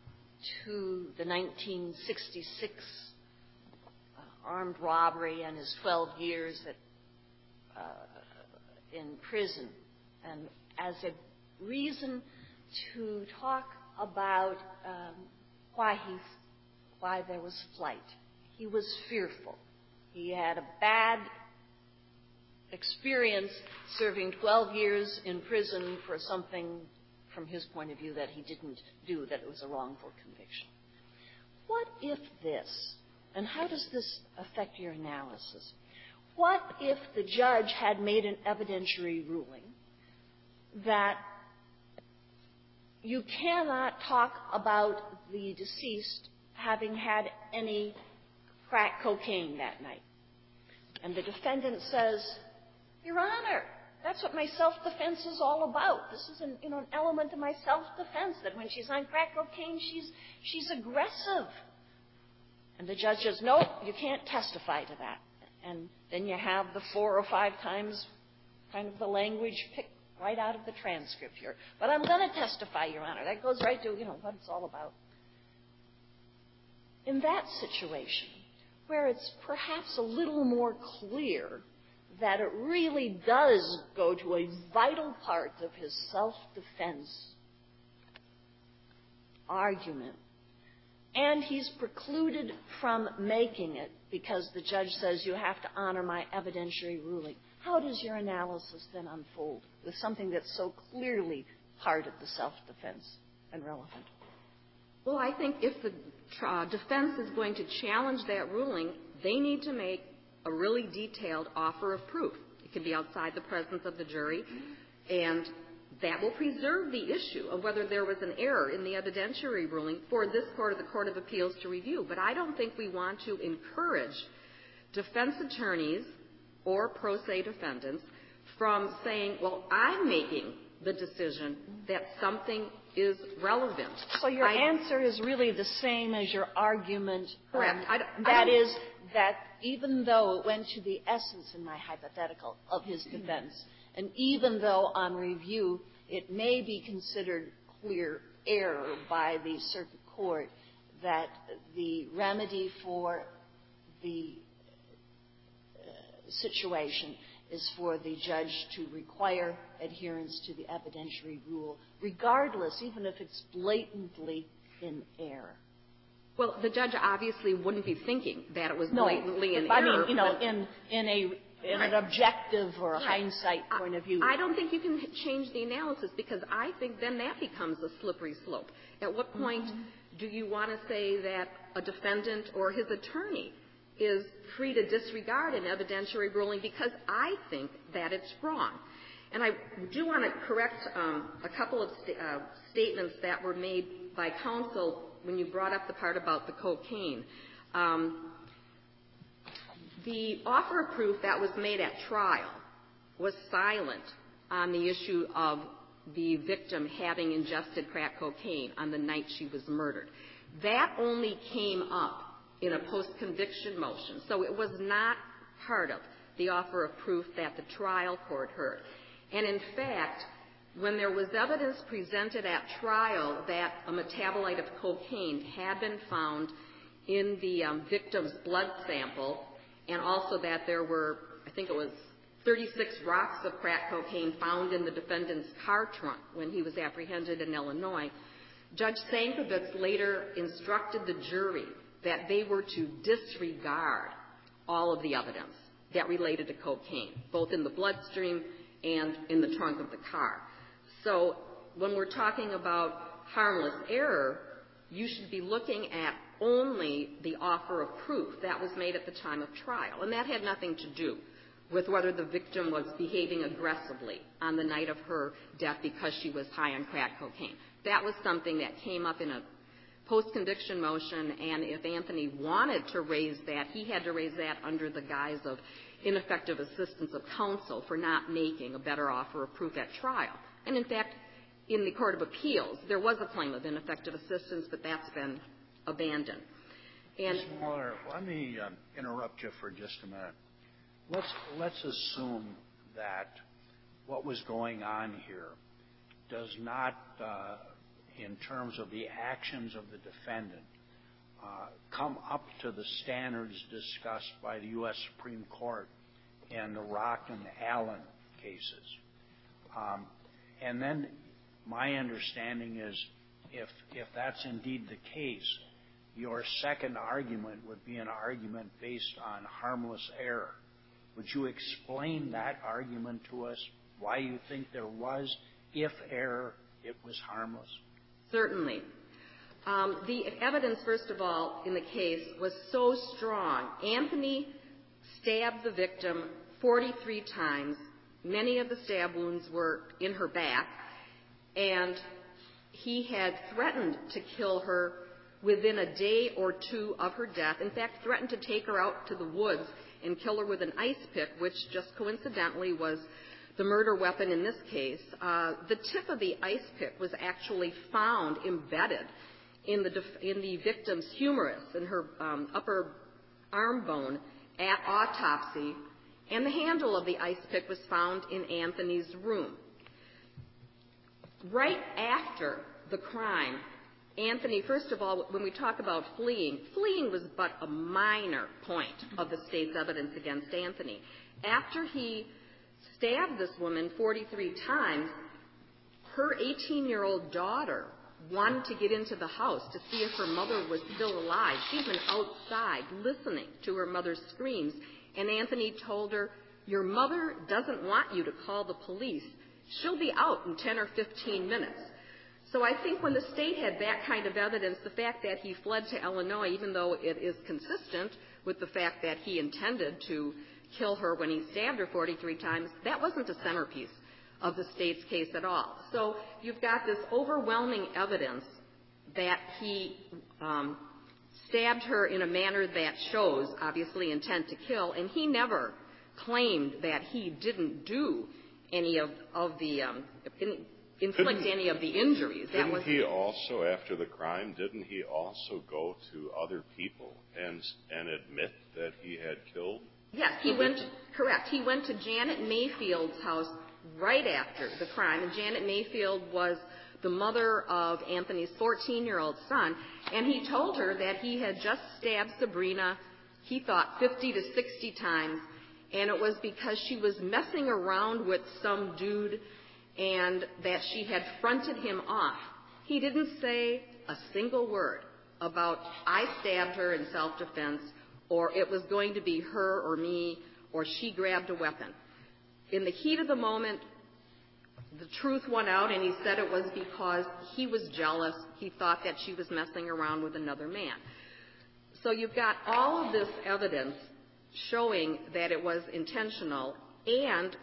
to the nineteen sixty-six uh, armed robbery and his twelve years at, uh, in prison, and as a reason to talk about um, why he, why there was flight. He was fearful. He had a bad experience serving twelve years in prison for something, from his point of view, that he didn't do, that it was a wrongful conviction. What if this, and how does this affect your analysis? What if the judge had made an evidentiary ruling that you cannot talk about the deceased having had any crack cocaine that night? And the defendant says, Your Honor, that's what my self-defense is all about. This is an, you know, an element of my self-defense, that when she's on crack cocaine, she's, she's aggressive. And the judge says, no, you can't testify to that. And then you have the four or five times kind of the language picked right out of the transcript here. But I'm going to testify, Your Honor. That goes right to, you know, what it's all about. In that situation, where it's perhaps a little more clear that it really does go to a vital part of his self-defense argument, and he's precluded from making it because the judge says you have to honor my evidentiary ruling, how does your analysis then unfold with something that's so clearly part of the self-defense and relevant? Well, I think if the uh, defense is going to challenge that ruling, they need to make a really detailed offer of proof. It can be outside the presence of the jury, and that will preserve the issue of whether there was an error in the evidentiary ruling for this court or the Court of Appeals to review. But I don't think we want to encourage defense attorneys or pro se defendants from saying, well, I'm making the decision that something is relevant. So your I, answer is really the same as your argument. Correct. Um, I don't- I that don't- is that even though it went to the essence in my hypothetical of his defense, and even though on review it may be considered clear error by the circuit court, that the remedy for the uh, situation is for the judge to require adherence to the evidentiary rule, regardless, even if it's blatantly in error. Well, the judge obviously wouldn't be thinking that it was No, blatantly in I error. mean, you know, but- in in a in Right. an objective or a Right. hindsight point of view. I don't think you can change the analysis, because I think then that becomes a slippery slope. At what point Mm-hmm. do you want to say that a defendant or his attorney is free to disregard an evidentiary ruling because I think that it's wrong? And I do want to correct um, a couple of sta- uh, statements that were made by counsel when you brought up the part about the cocaine. Um, the offer of proof that was made at trial was silent on the issue of the victim having ingested crack cocaine on the night she was murdered. That only came up in a post-conviction motion, so it was not part of the offer of proof that the trial court heard. And in fact, when there was evidence presented at trial that a metabolite of cocaine had been found in the um, victim's blood sample, and also that there were, I think it was thirty-six rocks of crack cocaine found in the defendant's car trunk when he was apprehended in Illinois, Judge Sankovitz later instructed the jury that they were to disregard all of the evidence that related to cocaine, both in the bloodstream and in the trunk of the car. So when we're talking about harmless error, you should be looking at only the offer of proof that was made at the time of trial. And that had nothing to do with whether the victim was behaving aggressively on the night of her death because she was high on crack cocaine. That was something that came up in a post-conviction motion, and if Anthony wanted to raise that, he had to raise that under the guise of ineffective assistance of counsel for not making a better offer of proof at trial. And in fact, in the Court of Appeals, there was a claim of ineffective assistance, but that's been abandoned. And Miz Mueller, let me uh, interrupt you for just a minute. Let's let's assume that what was going on here does not, uh, in terms of the actions of the defendant, uh, come up to the standards discussed by the U S Supreme Court in the Rock and Allen cases. Um, and then my understanding is if if that's indeed the case, your second argument would be an argument based on harmless error. Would you explain that argument to us, why you think there was, if error, it was harmless? Certainly. Um, the evidence, first of all, in the case was so strong. Anthony stabbed the victim forty-three times. Many of the stab wounds were in her back, and he had threatened to kill her within a day or two of her death. In fact, threatened to take her out to the woods and kill her with an ice pick, which just coincidentally was the murder weapon in this case. Uh, the tip of the ice pick was actually found embedded in the def- in the victim's humerus, in her um, upper arm bone, at autopsy, and the handle of the ice pick was found in Anthony's room. Right after the crime, Anthony, first of all, when we talk about fleeing, fleeing was but a minor point of the state's evidence against Anthony. After he stabbed this woman forty-three times, her eighteen-year-old daughter wanted to get into the house to see if her mother was still alive. She'd been outside listening to her mother's screams, and Anthony told her, "Your mother doesn't want you to call the police. She'll be out in ten or fifteen minutes." So I think when the state had that kind of evidence, the fact that he fled to Illinois, even though it is consistent with the fact that he intended to kill her when he stabbed her forty-three times, that wasn't the centerpiece of the state's case at all. So you've got this overwhelming evidence that he um, stabbed her in a manner that shows, obviously, intent to kill, and he never claimed that he didn't do any of, of the, um, in, inflict Didn't- any of the injuries. That Didn't was he also, after the crime, didn't he also go to other people and and admit that he had killed? Yes, he went, correct. He went to Janet Mayfield's house right after the crime, and Janet Mayfield was the mother of Anthony's fourteen-year-old son, and he told her that he had just stabbed Sabrina, he thought, fifty to sixty times, and it was because she was messing around with some dude and that she had fronted him off. He didn't say a single word about, I stabbed her in self-defense, or it was going to be her or me, or she grabbed a weapon. In the heat of the moment, the truth won out, and he said it was because he was jealous. He thought that she was messing around with another man. So you've got all of this evidence showing that it was intentional, and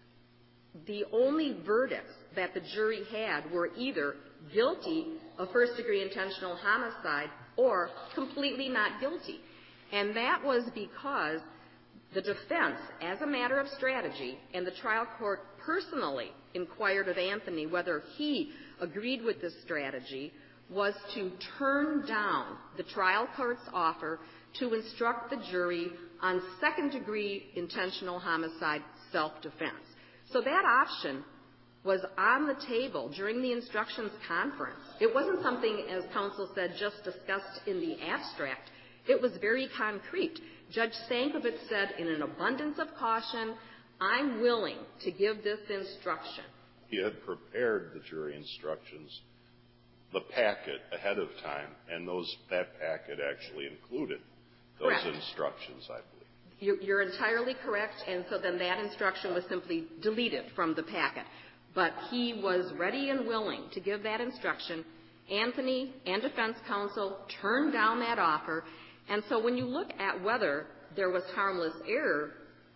the only verdicts that the jury had were either guilty of first-degree intentional homicide or completely not guilty. And that was because the defense, as a matter of strategy, and the trial court personally inquired of Anthony whether he agreed with this strategy, was to turn down the trial court's offer to instruct the jury on second-degree intentional homicide self-defense. So that option was on the table during the instructions conference. It wasn't something, as counsel said, just discussed in the abstract. It was very concrete. Judge Stankovic said, in an abundance of caution, I'm willing to give this instruction. He had prepared the jury instructions, the packet, ahead of time, and those that packet actually included those Correct. instructions, I believe. You're, you're entirely correct, and so then that instruction was simply deleted from the packet. But he was ready and willing to give that instruction. Anthony and defense counsel turned down that offer. And so when you look at whether there was harmless error,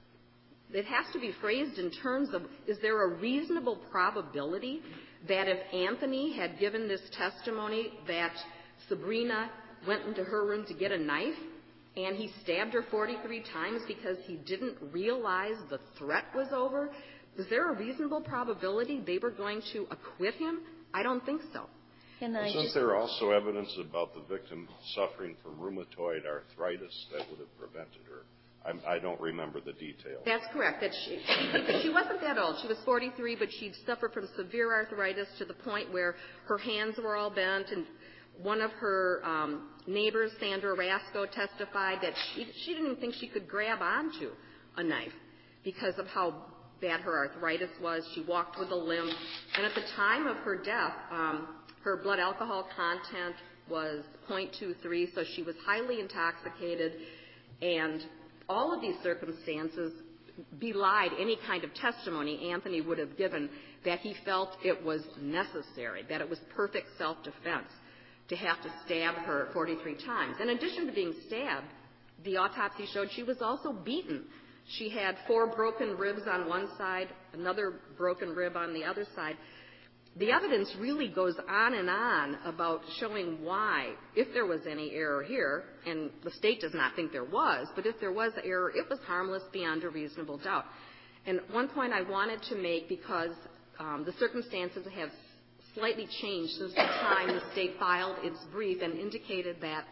it has to be phrased in terms of, is there a reasonable probability that if Anthony had given this testimony that Sabrina went into her room to get a knife and he stabbed her forty-three times because he didn't realize the threat was over, is there a reasonable probability they were going to acquit him? I don't think so. Can I Wasn't just... there also evidence about the victim suffering from rheumatoid arthritis that would have prevented her? I'm, I don't remember the details. That's correct. That she, she wasn't that old. She was forty-three, but she'd suffered from severe arthritis to the point where her hands were all bent. And one of her um, neighbors, Sandra Rasco, testified that she, she didn't even think she could grab onto a knife because of how bad her arthritis was. She walked with a limp. And at the time of her death, um, her blood alcohol content was point two three, so she was highly intoxicated. And all of these circumstances belied any kind of testimony Anthony would have given that he felt it was necessary, that it was perfect self-defense to have to stab her forty-three times. In addition to being stabbed, the autopsy showed she was also beaten. She had four broken ribs on one side, another broken rib on the other side. The evidence really goes on and on about showing why, if there was any error here, and the State does not think there was, but if there was error, it was harmless beyond a reasonable doubt. And one point I wanted to make, because um, the circumstances have slightly changed since the time the State filed its brief and indicated that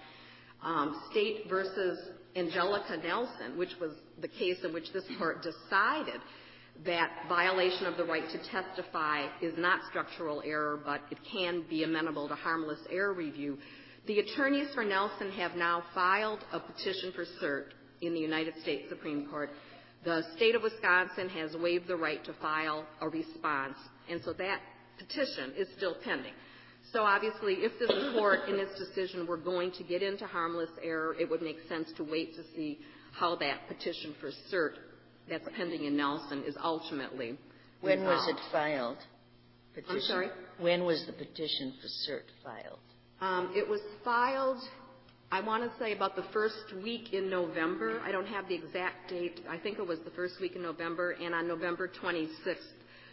um, State versus Angelica Nelson, which was the case in which this Court decided that violation of the right to testify is not structural error, but it can be amenable to harmless error review. The attorneys for Nelson have now filed a petition for cert in the United States Supreme Court. The State of Wisconsin has waived the right to file a response, and so that petition is still pending. So obviously, if this Court in its decision were going to get into harmless error, it would make sense to wait to see how that petition for cert that's pending in Nelson is ultimately When resolved. was it filed? Petition? I'm sorry? When was the petition for cert filed? Um, it was filed, I want to say, about the first week in November. I don't have the exact date. I think it was the first week in November. And on November twenty-sixth,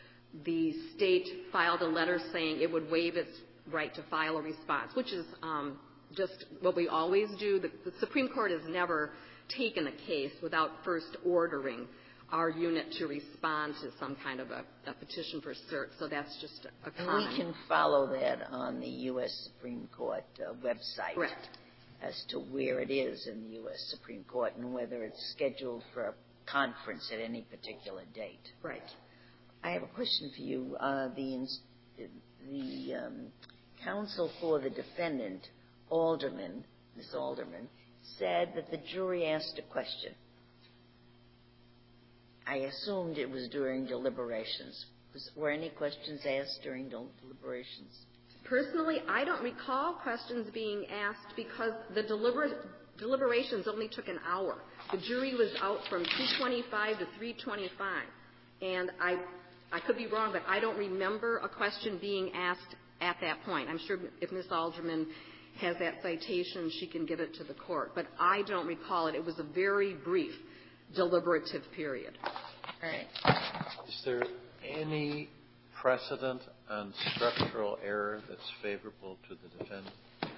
the State filed a letter saying it would waive its right to file a response, which is um, just what we always do. The, the Supreme Court has never taken a case without first ordering our unit to respond to some kind of a, a petition for cert. So that's just a, a common. We can follow that on the U S Supreme Court uh, website. Correct. As to where it is in the U S Supreme Court and whether it's scheduled for a conference at any particular date. Right. I have a question for you. Uh, the the um, counsel for the defendant, Alderman, Miss Alderman, said that the jury asked a question. I assumed it was during deliberations. Was, were any questions asked during del- deliberations? Personally, I don't recall questions being asked because the deliber- deliberations only took an hour. The jury was out from two twenty-five to three twenty-five. And I, I could be wrong, but I don't remember a question being asked at that point. I'm sure if Miz Alderman has that citation, she can give it to the court. But I don't recall it. It was a very brief deliberative period. All right. Is there any precedent on structural error that's favorable to the defendant?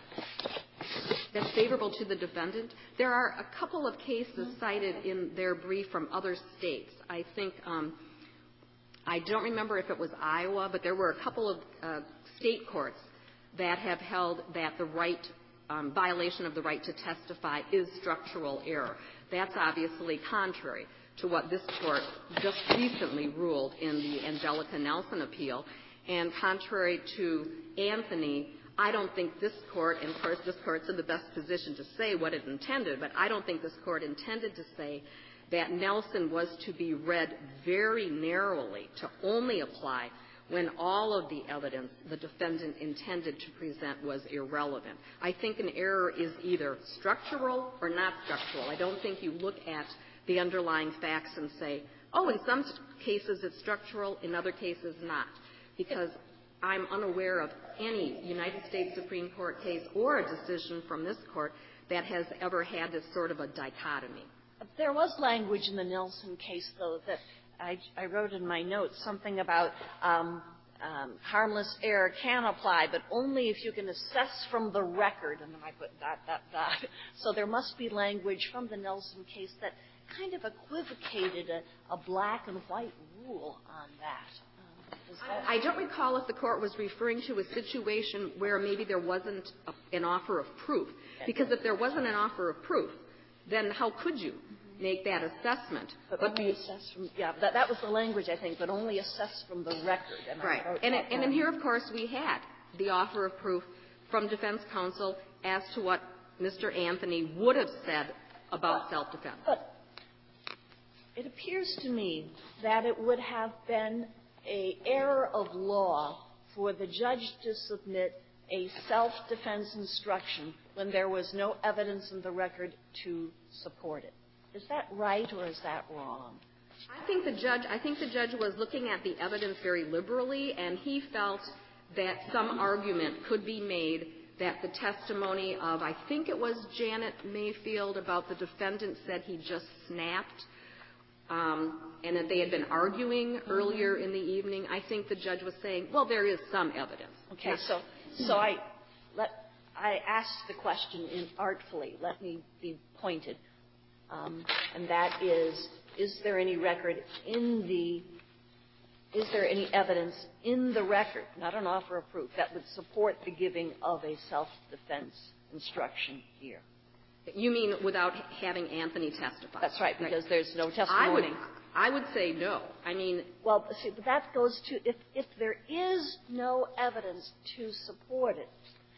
That's favorable to the defendant? There are a couple of cases cited in their brief from other states. I think, um, I don't remember if it was Iowa, but there were a couple of uh, state courts that have held that the right, um, violation of the right to testify is structural error. That's obviously contrary to what this court just recently ruled in the Angelica Nelson appeal. And contrary to Anthony, I don't think this court, and of course this court's in the best position to say what it intended, but I don't think this court intended to say that Nelson was to be read very narrowly to only apply when all of the evidence the defendant intended to present was irrelevant. I think an error is either structural or not structural. I don't think you look at the underlying facts and say, oh, in some cases it's structural, in other cases not, because I'm unaware of any United States Supreme Court case or a decision from this court that has ever had this sort of a dichotomy. There was language in the Nelson case, though, that I, I wrote in my notes, something about um, um, harmless error can apply, but only if you can assess from the record, and then I put dot, dot, dot. So there must be language from the Nelson case that kind of equivocated a, a black and white rule on that. Um, I, I don't recall if the court was referring to a situation where maybe there wasn't a, an offer of proof, because if there wasn't an offer of proof, then how could you make that assessment? But, but only assess from, yeah, that, that was the language, I think, but only assess from the record. And right. And, it, and in here, of course, we had the offer of proof from defense counsel as to what Mister Anthony would have said about but, self-defense. But it appears to me that it would have been an error of law for the judge to submit a self-defense instruction when there was no evidence in the record to support it. Is that right or is that wrong? I think the judge, I think the judge was looking at the evidence very liberally, and he felt that some argument could be made that the testimony of, I think it was Janet Mayfield, about the defendant said he just snapped, um, and that they had been arguing earlier in the evening. I think the judge was saying, well, there is some evidence. Okay, so so I let I asked the question in artfully. Let me be pointed. Um, and that is, is there any record in the, is there any evidence in the record, not an offer of proof, that would support the giving of a self-defense instruction here? You mean without having Anthony testify? That's right, because right. there's no testimony. I would, I would say no. I mean, well, see, but that goes to, if, if there is no evidence to support it,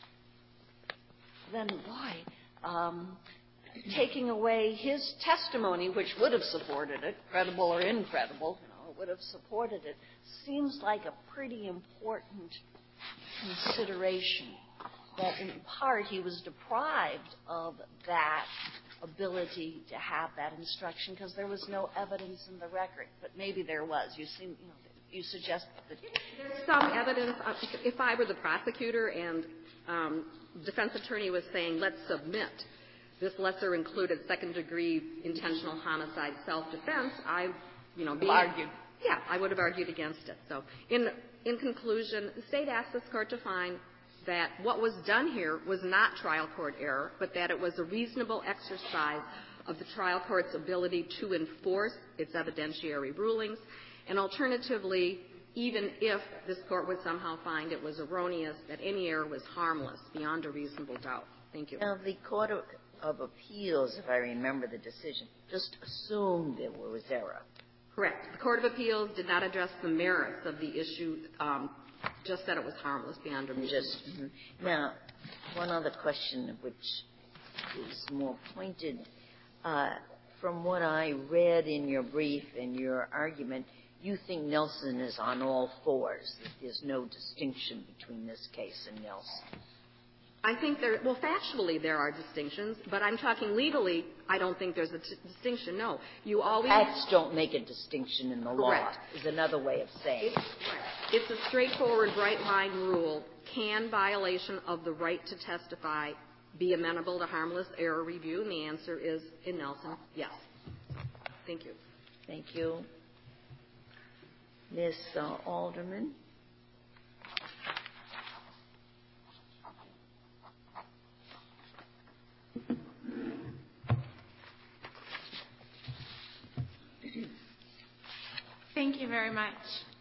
then why? Um, taking away his testimony, which would have supported it, credible or incredible, you know, would have supported it, seems like a pretty important consideration that in part he was deprived of that ability to have that instruction because there was no evidence in the record. But maybe there was. You seem, you know, you suggest that there's some evidence. If I were the prosecutor and um, defense attorney was saying, let's submit this lesser included second degree intentional homicide self-defense, I, you know, being, argued. Yeah, I would have argued against it. So in, in conclusion, the state asked this court to find that what was done here was not trial court error, but that it was a reasonable exercise of the trial court's ability to enforce its evidentiary rulings, and alternatively, even if this court would somehow find it was erroneous, that any error was harmless beyond a reasonable doubt. Thank you. Now, the Court of, of Appeals, if I remember the decision, just assumed there was error. Correct. The Court of Appeals did not address the merits of the issue, um, just said it was harmless beyond a reasonable Just, mm-hmm. Now, one other question which is more pointed. Uh, from what I read in your brief and your argument, you think Nelson is on all fours, that there's no distinction between this case and Nelson. I think there, well, factually there are distinctions, but I'm talking legally, I don't think there's a t- distinction, no. You always... Facts don't make a distinction in the Correct. law, is another way of saying it. It's a straightforward, bright-line rule. Can violation of the right to testify be amenable to harmless error review? And the answer is, in Nelson, yes. Thank you. Thank you. Miz Uh, Alderman. Thank you very much.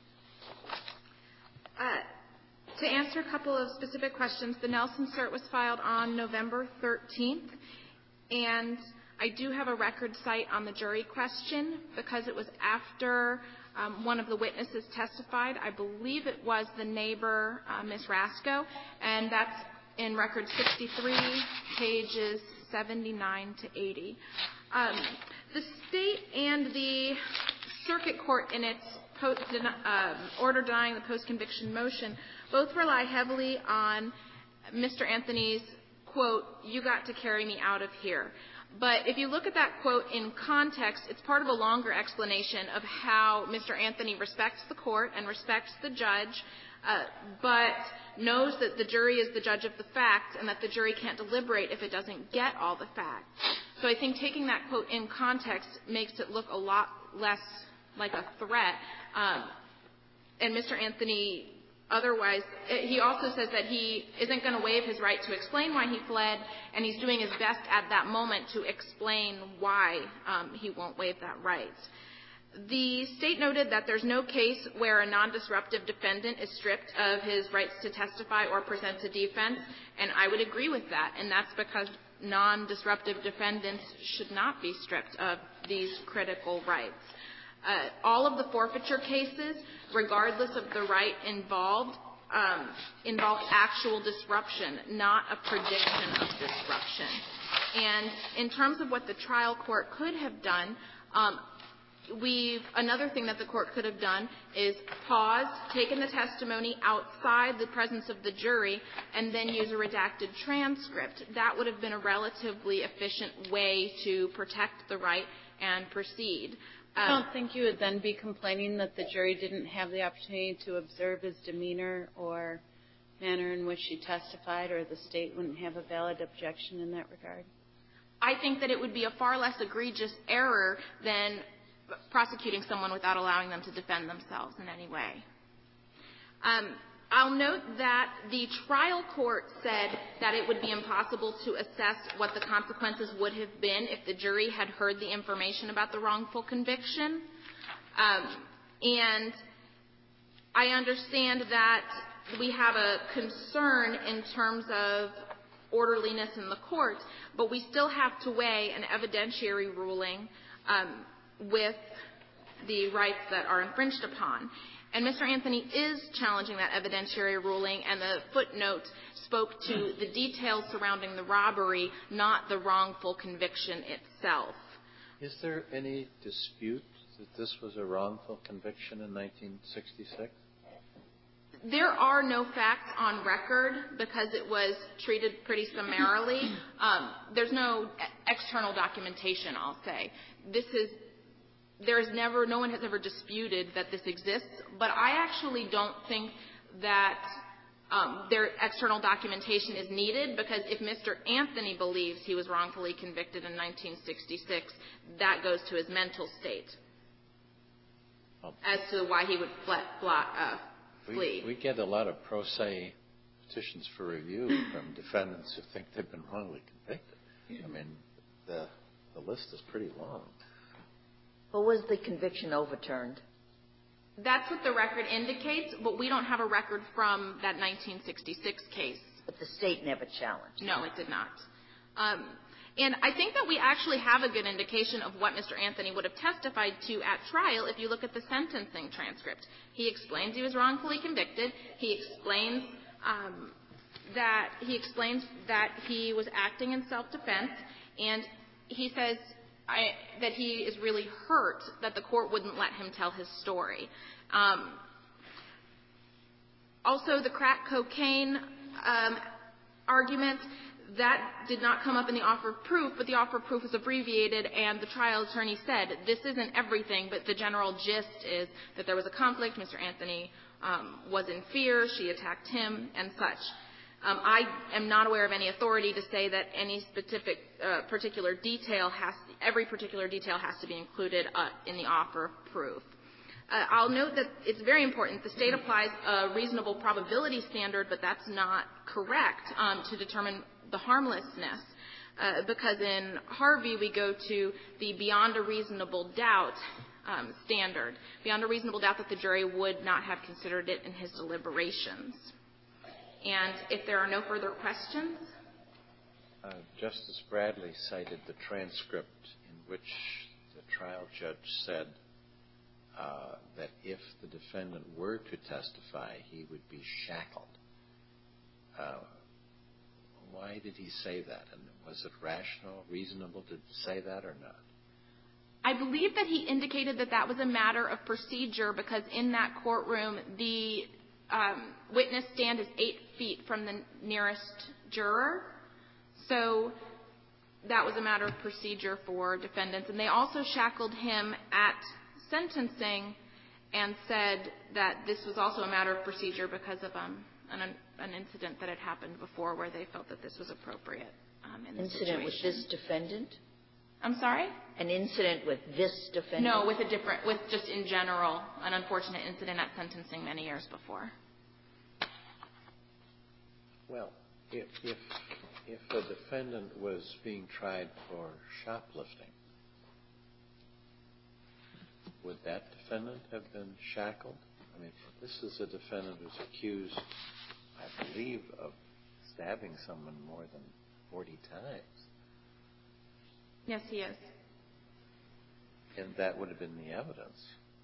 Uh, to answer a couple of specific questions, the Nelson cert was filed on November thirteenth, and I do have a record cite on the jury question because it was after um, one of the witnesses testified. I believe it was the neighbor, uh, Miz Rasco, and that's in record sixty-three, pages seventy-nine to eighty. Um, the state and the circuit court in its post, uh, order denying the post-conviction motion both rely heavily on Mister Anthony's quote, "You got to carry me out of here." But if you look at that quote in context, it's part of a longer explanation of how Mister Anthony respects the court and respects the judge, uh, but knows that the jury is the judge of the facts and that the jury can't deliberate if it doesn't get all the facts. So I think taking that quote in context makes it look a lot less like a threat. Um, and Mister Anthony otherwise, he also says that he isn't going to waive his right to explain why he fled, and he's doing his best at that moment to explain why um, he won't waive that right. The state noted that there's no case where a non-disruptive defendant is stripped of his rights to testify or present a defense, and I would agree with that, and that's because non-disruptive defendants should not be stripped of these critical rights. Uh, all of the forfeiture cases, regardless of the right involved, um, involve actual disruption, not a prediction of disruption. And in terms of what the trial court could have done, um, we've another thing that the court could have done is paused, taken the testimony outside the presence of the jury, and then use a redacted transcript. That would have been a relatively efficient way to protect the right and proceed. I don't think you would then be complaining that the jury didn't have the opportunity to observe his demeanor or manner in which he testified, or the state wouldn't have a valid objection in that regard? I think that it would be a far less egregious error than prosecuting someone without allowing them to defend themselves in any way. Um, I'll note that the trial court said that it would be impossible to assess what the consequences would have been if the jury had heard the information about the wrongful conviction. Um, and I understand that we have a concern in terms of orderliness in the court, but we still have to weigh an evidentiary ruling um, with the rights that are infringed upon. And Mister Anthony is challenging that evidentiary ruling, and the footnote spoke to the details surrounding the robbery, not the wrongful conviction itself. Is there any dispute that this was a wrongful conviction in nineteen sixty-six? There are no facts on record because it was treated pretty summarily. Um, there's no external documentation, I'll say. This is There is never, no one has ever disputed that this exists, but I actually don't think that um, their external documentation is needed, because if Mister Anthony believes he was wrongfully convicted in nineteen sixty-six, that goes to his mental state as to why he would fle- fly, uh, flee. We, we get a lot of pro se petitions for review from defendants who think they've been wrongly convicted. I mean, the the list is pretty long. But was the conviction overturned? That's what the record indicates, but we don't have a record from that nineteen sixty-six case. But the state never challenged. No, it did not. Um, and I think that we actually have a good indication of what Mister Anthony would have testified to at trial if you look at the sentencing transcript. He explains he was wrongfully convicted. He explains um, that he explains that he was acting in self-defense, and he says I, that he is really hurt that the court wouldn't let him tell his story. Um, also, the crack cocaine um, argument, that did not come up in the offer of proof, but the offer of proof was abbreviated, and the trial attorney said, this isn't everything, but the general gist is that there was a conflict. Mister Anthony um, was in fear. She attacked him and such. Um, I am not aware of any authority to say that any specific uh, particular detail has to, every particular detail has to be included uh, in the offer of proof. Uh, I'll note that it's very important. The state applies a reasonable probability standard, but that's not correct um, to determine the harmlessness, uh, because in Harvey we go to the beyond a reasonable doubt um, standard, beyond a reasonable doubt that the jury would not have considered it in his deliberations. And if there are no further questions. Uh, Justice Bradley cited the transcript in which the trial judge said uh, that if the defendant were to testify, he would be shackled. Uh, why did he say that? And was it rational, reasonable to say that or not? I believe that he indicated that that was a matter of procedure because in that courtroom the Um, witness stand is eight feet from the nearest juror. So that was a matter of procedure for defendants. And they also shackled him at sentencing and said that this was also a matter of procedure because of um, an, an incident that had happened before where they felt that this was appropriate um, in the Incident situation. with this defendant? I'm sorry? An incident with this defendant? No, with a different, with just in general, an unfortunate incident at sentencing many years before. Well, if, if, if a defendant was being tried for shoplifting, would that defendant have been shackled? I mean, this is a defendant who's accused, I believe, of stabbing someone more than forty times. Yes, he is. And that would have been the evidence.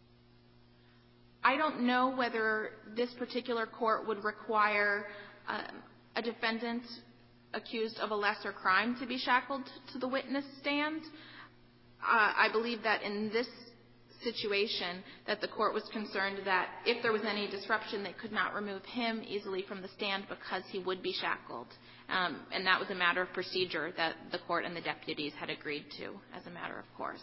I don't know whether this particular court would require um, a defendant accused of a lesser crime to be shackled to the witness stand. Uh, I believe that in this situation that the court was concerned that if there was any disruption, they could not remove him easily from the stand because he would be shackled. Um, and that was a matter of procedure that the court and the deputies had agreed to as a matter of course.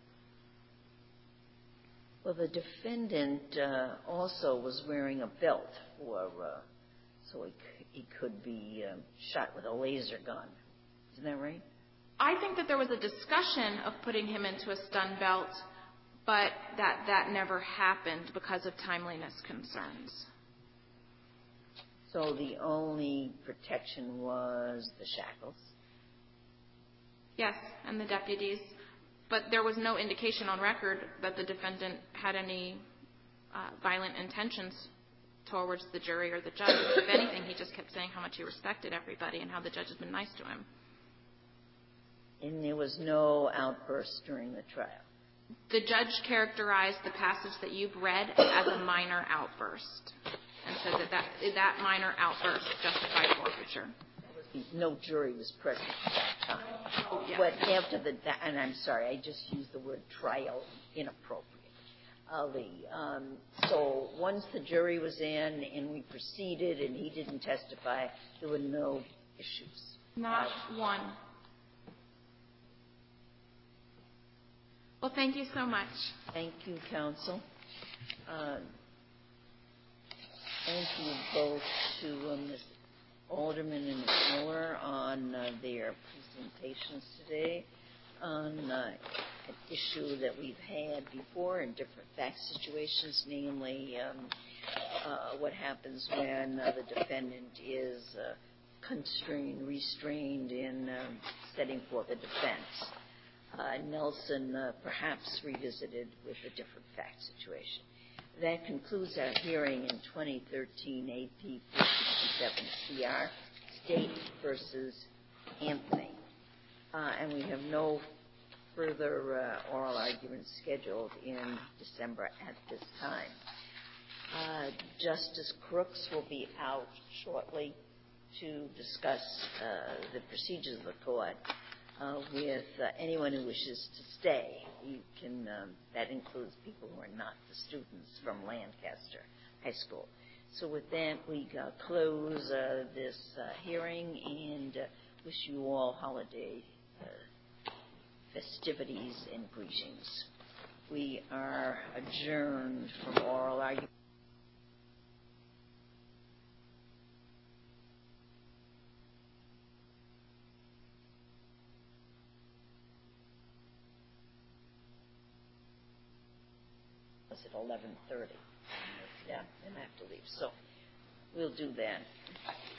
Well, the defendant uh, also was wearing a belt for, uh, so he, c- he could be uh, shot with a laser gun. Isn't that right? I think that there was a discussion of putting him into a stun belt, but that that never happened because of timeliness concerns. So the only protection was the shackles? Yes, and the deputies. But there was no indication on record that the defendant had any uh, violent intentions towards the jury or the judge. If anything, he just kept saying how much he respected everybody and how the judge has been nice to him. And there was no outburst during the trial? The judge characterized the passage that you've read as a minor outburst and said that that, that minor outburst justified forfeiture. No jury was present at that time. Oh, yeah. But after the, and I'm sorry, I just used the word trial inappropriate. Uh, the, um, so once the jury was in and we proceeded and he didn't testify, there were no issues. Not uh, one. Well, thank you so much. Thank you, counsel. Uh, thank you both to uh, Miz Alderman and Miz Miller on uh, their presentations today on uh, an issue that we've had before in different fact situations, namely um, uh, what happens when uh, the defendant is uh, constrained, restrained in um, setting forth a defense. Uh, Nelson uh, perhaps revisited with a different fact situation. That concludes our hearing in twenty thirteen A P four sixty-seven C R, State versus Anthony. Uh, and we have no further uh, oral arguments scheduled in December at this time. Uh, Justice Crooks will be out shortly to discuss uh, the procedures of the court uh, with uh, anyone who wishes to stay. You can, um, that includes people who are not the students from Lancaster High School. So with that, we uh, close uh, this uh, hearing and uh, wish you all holiday uh, festivities and greetings. We are adjourned from oral argument. At eleven thirty. Yeah, and I have to leave. So we'll do that.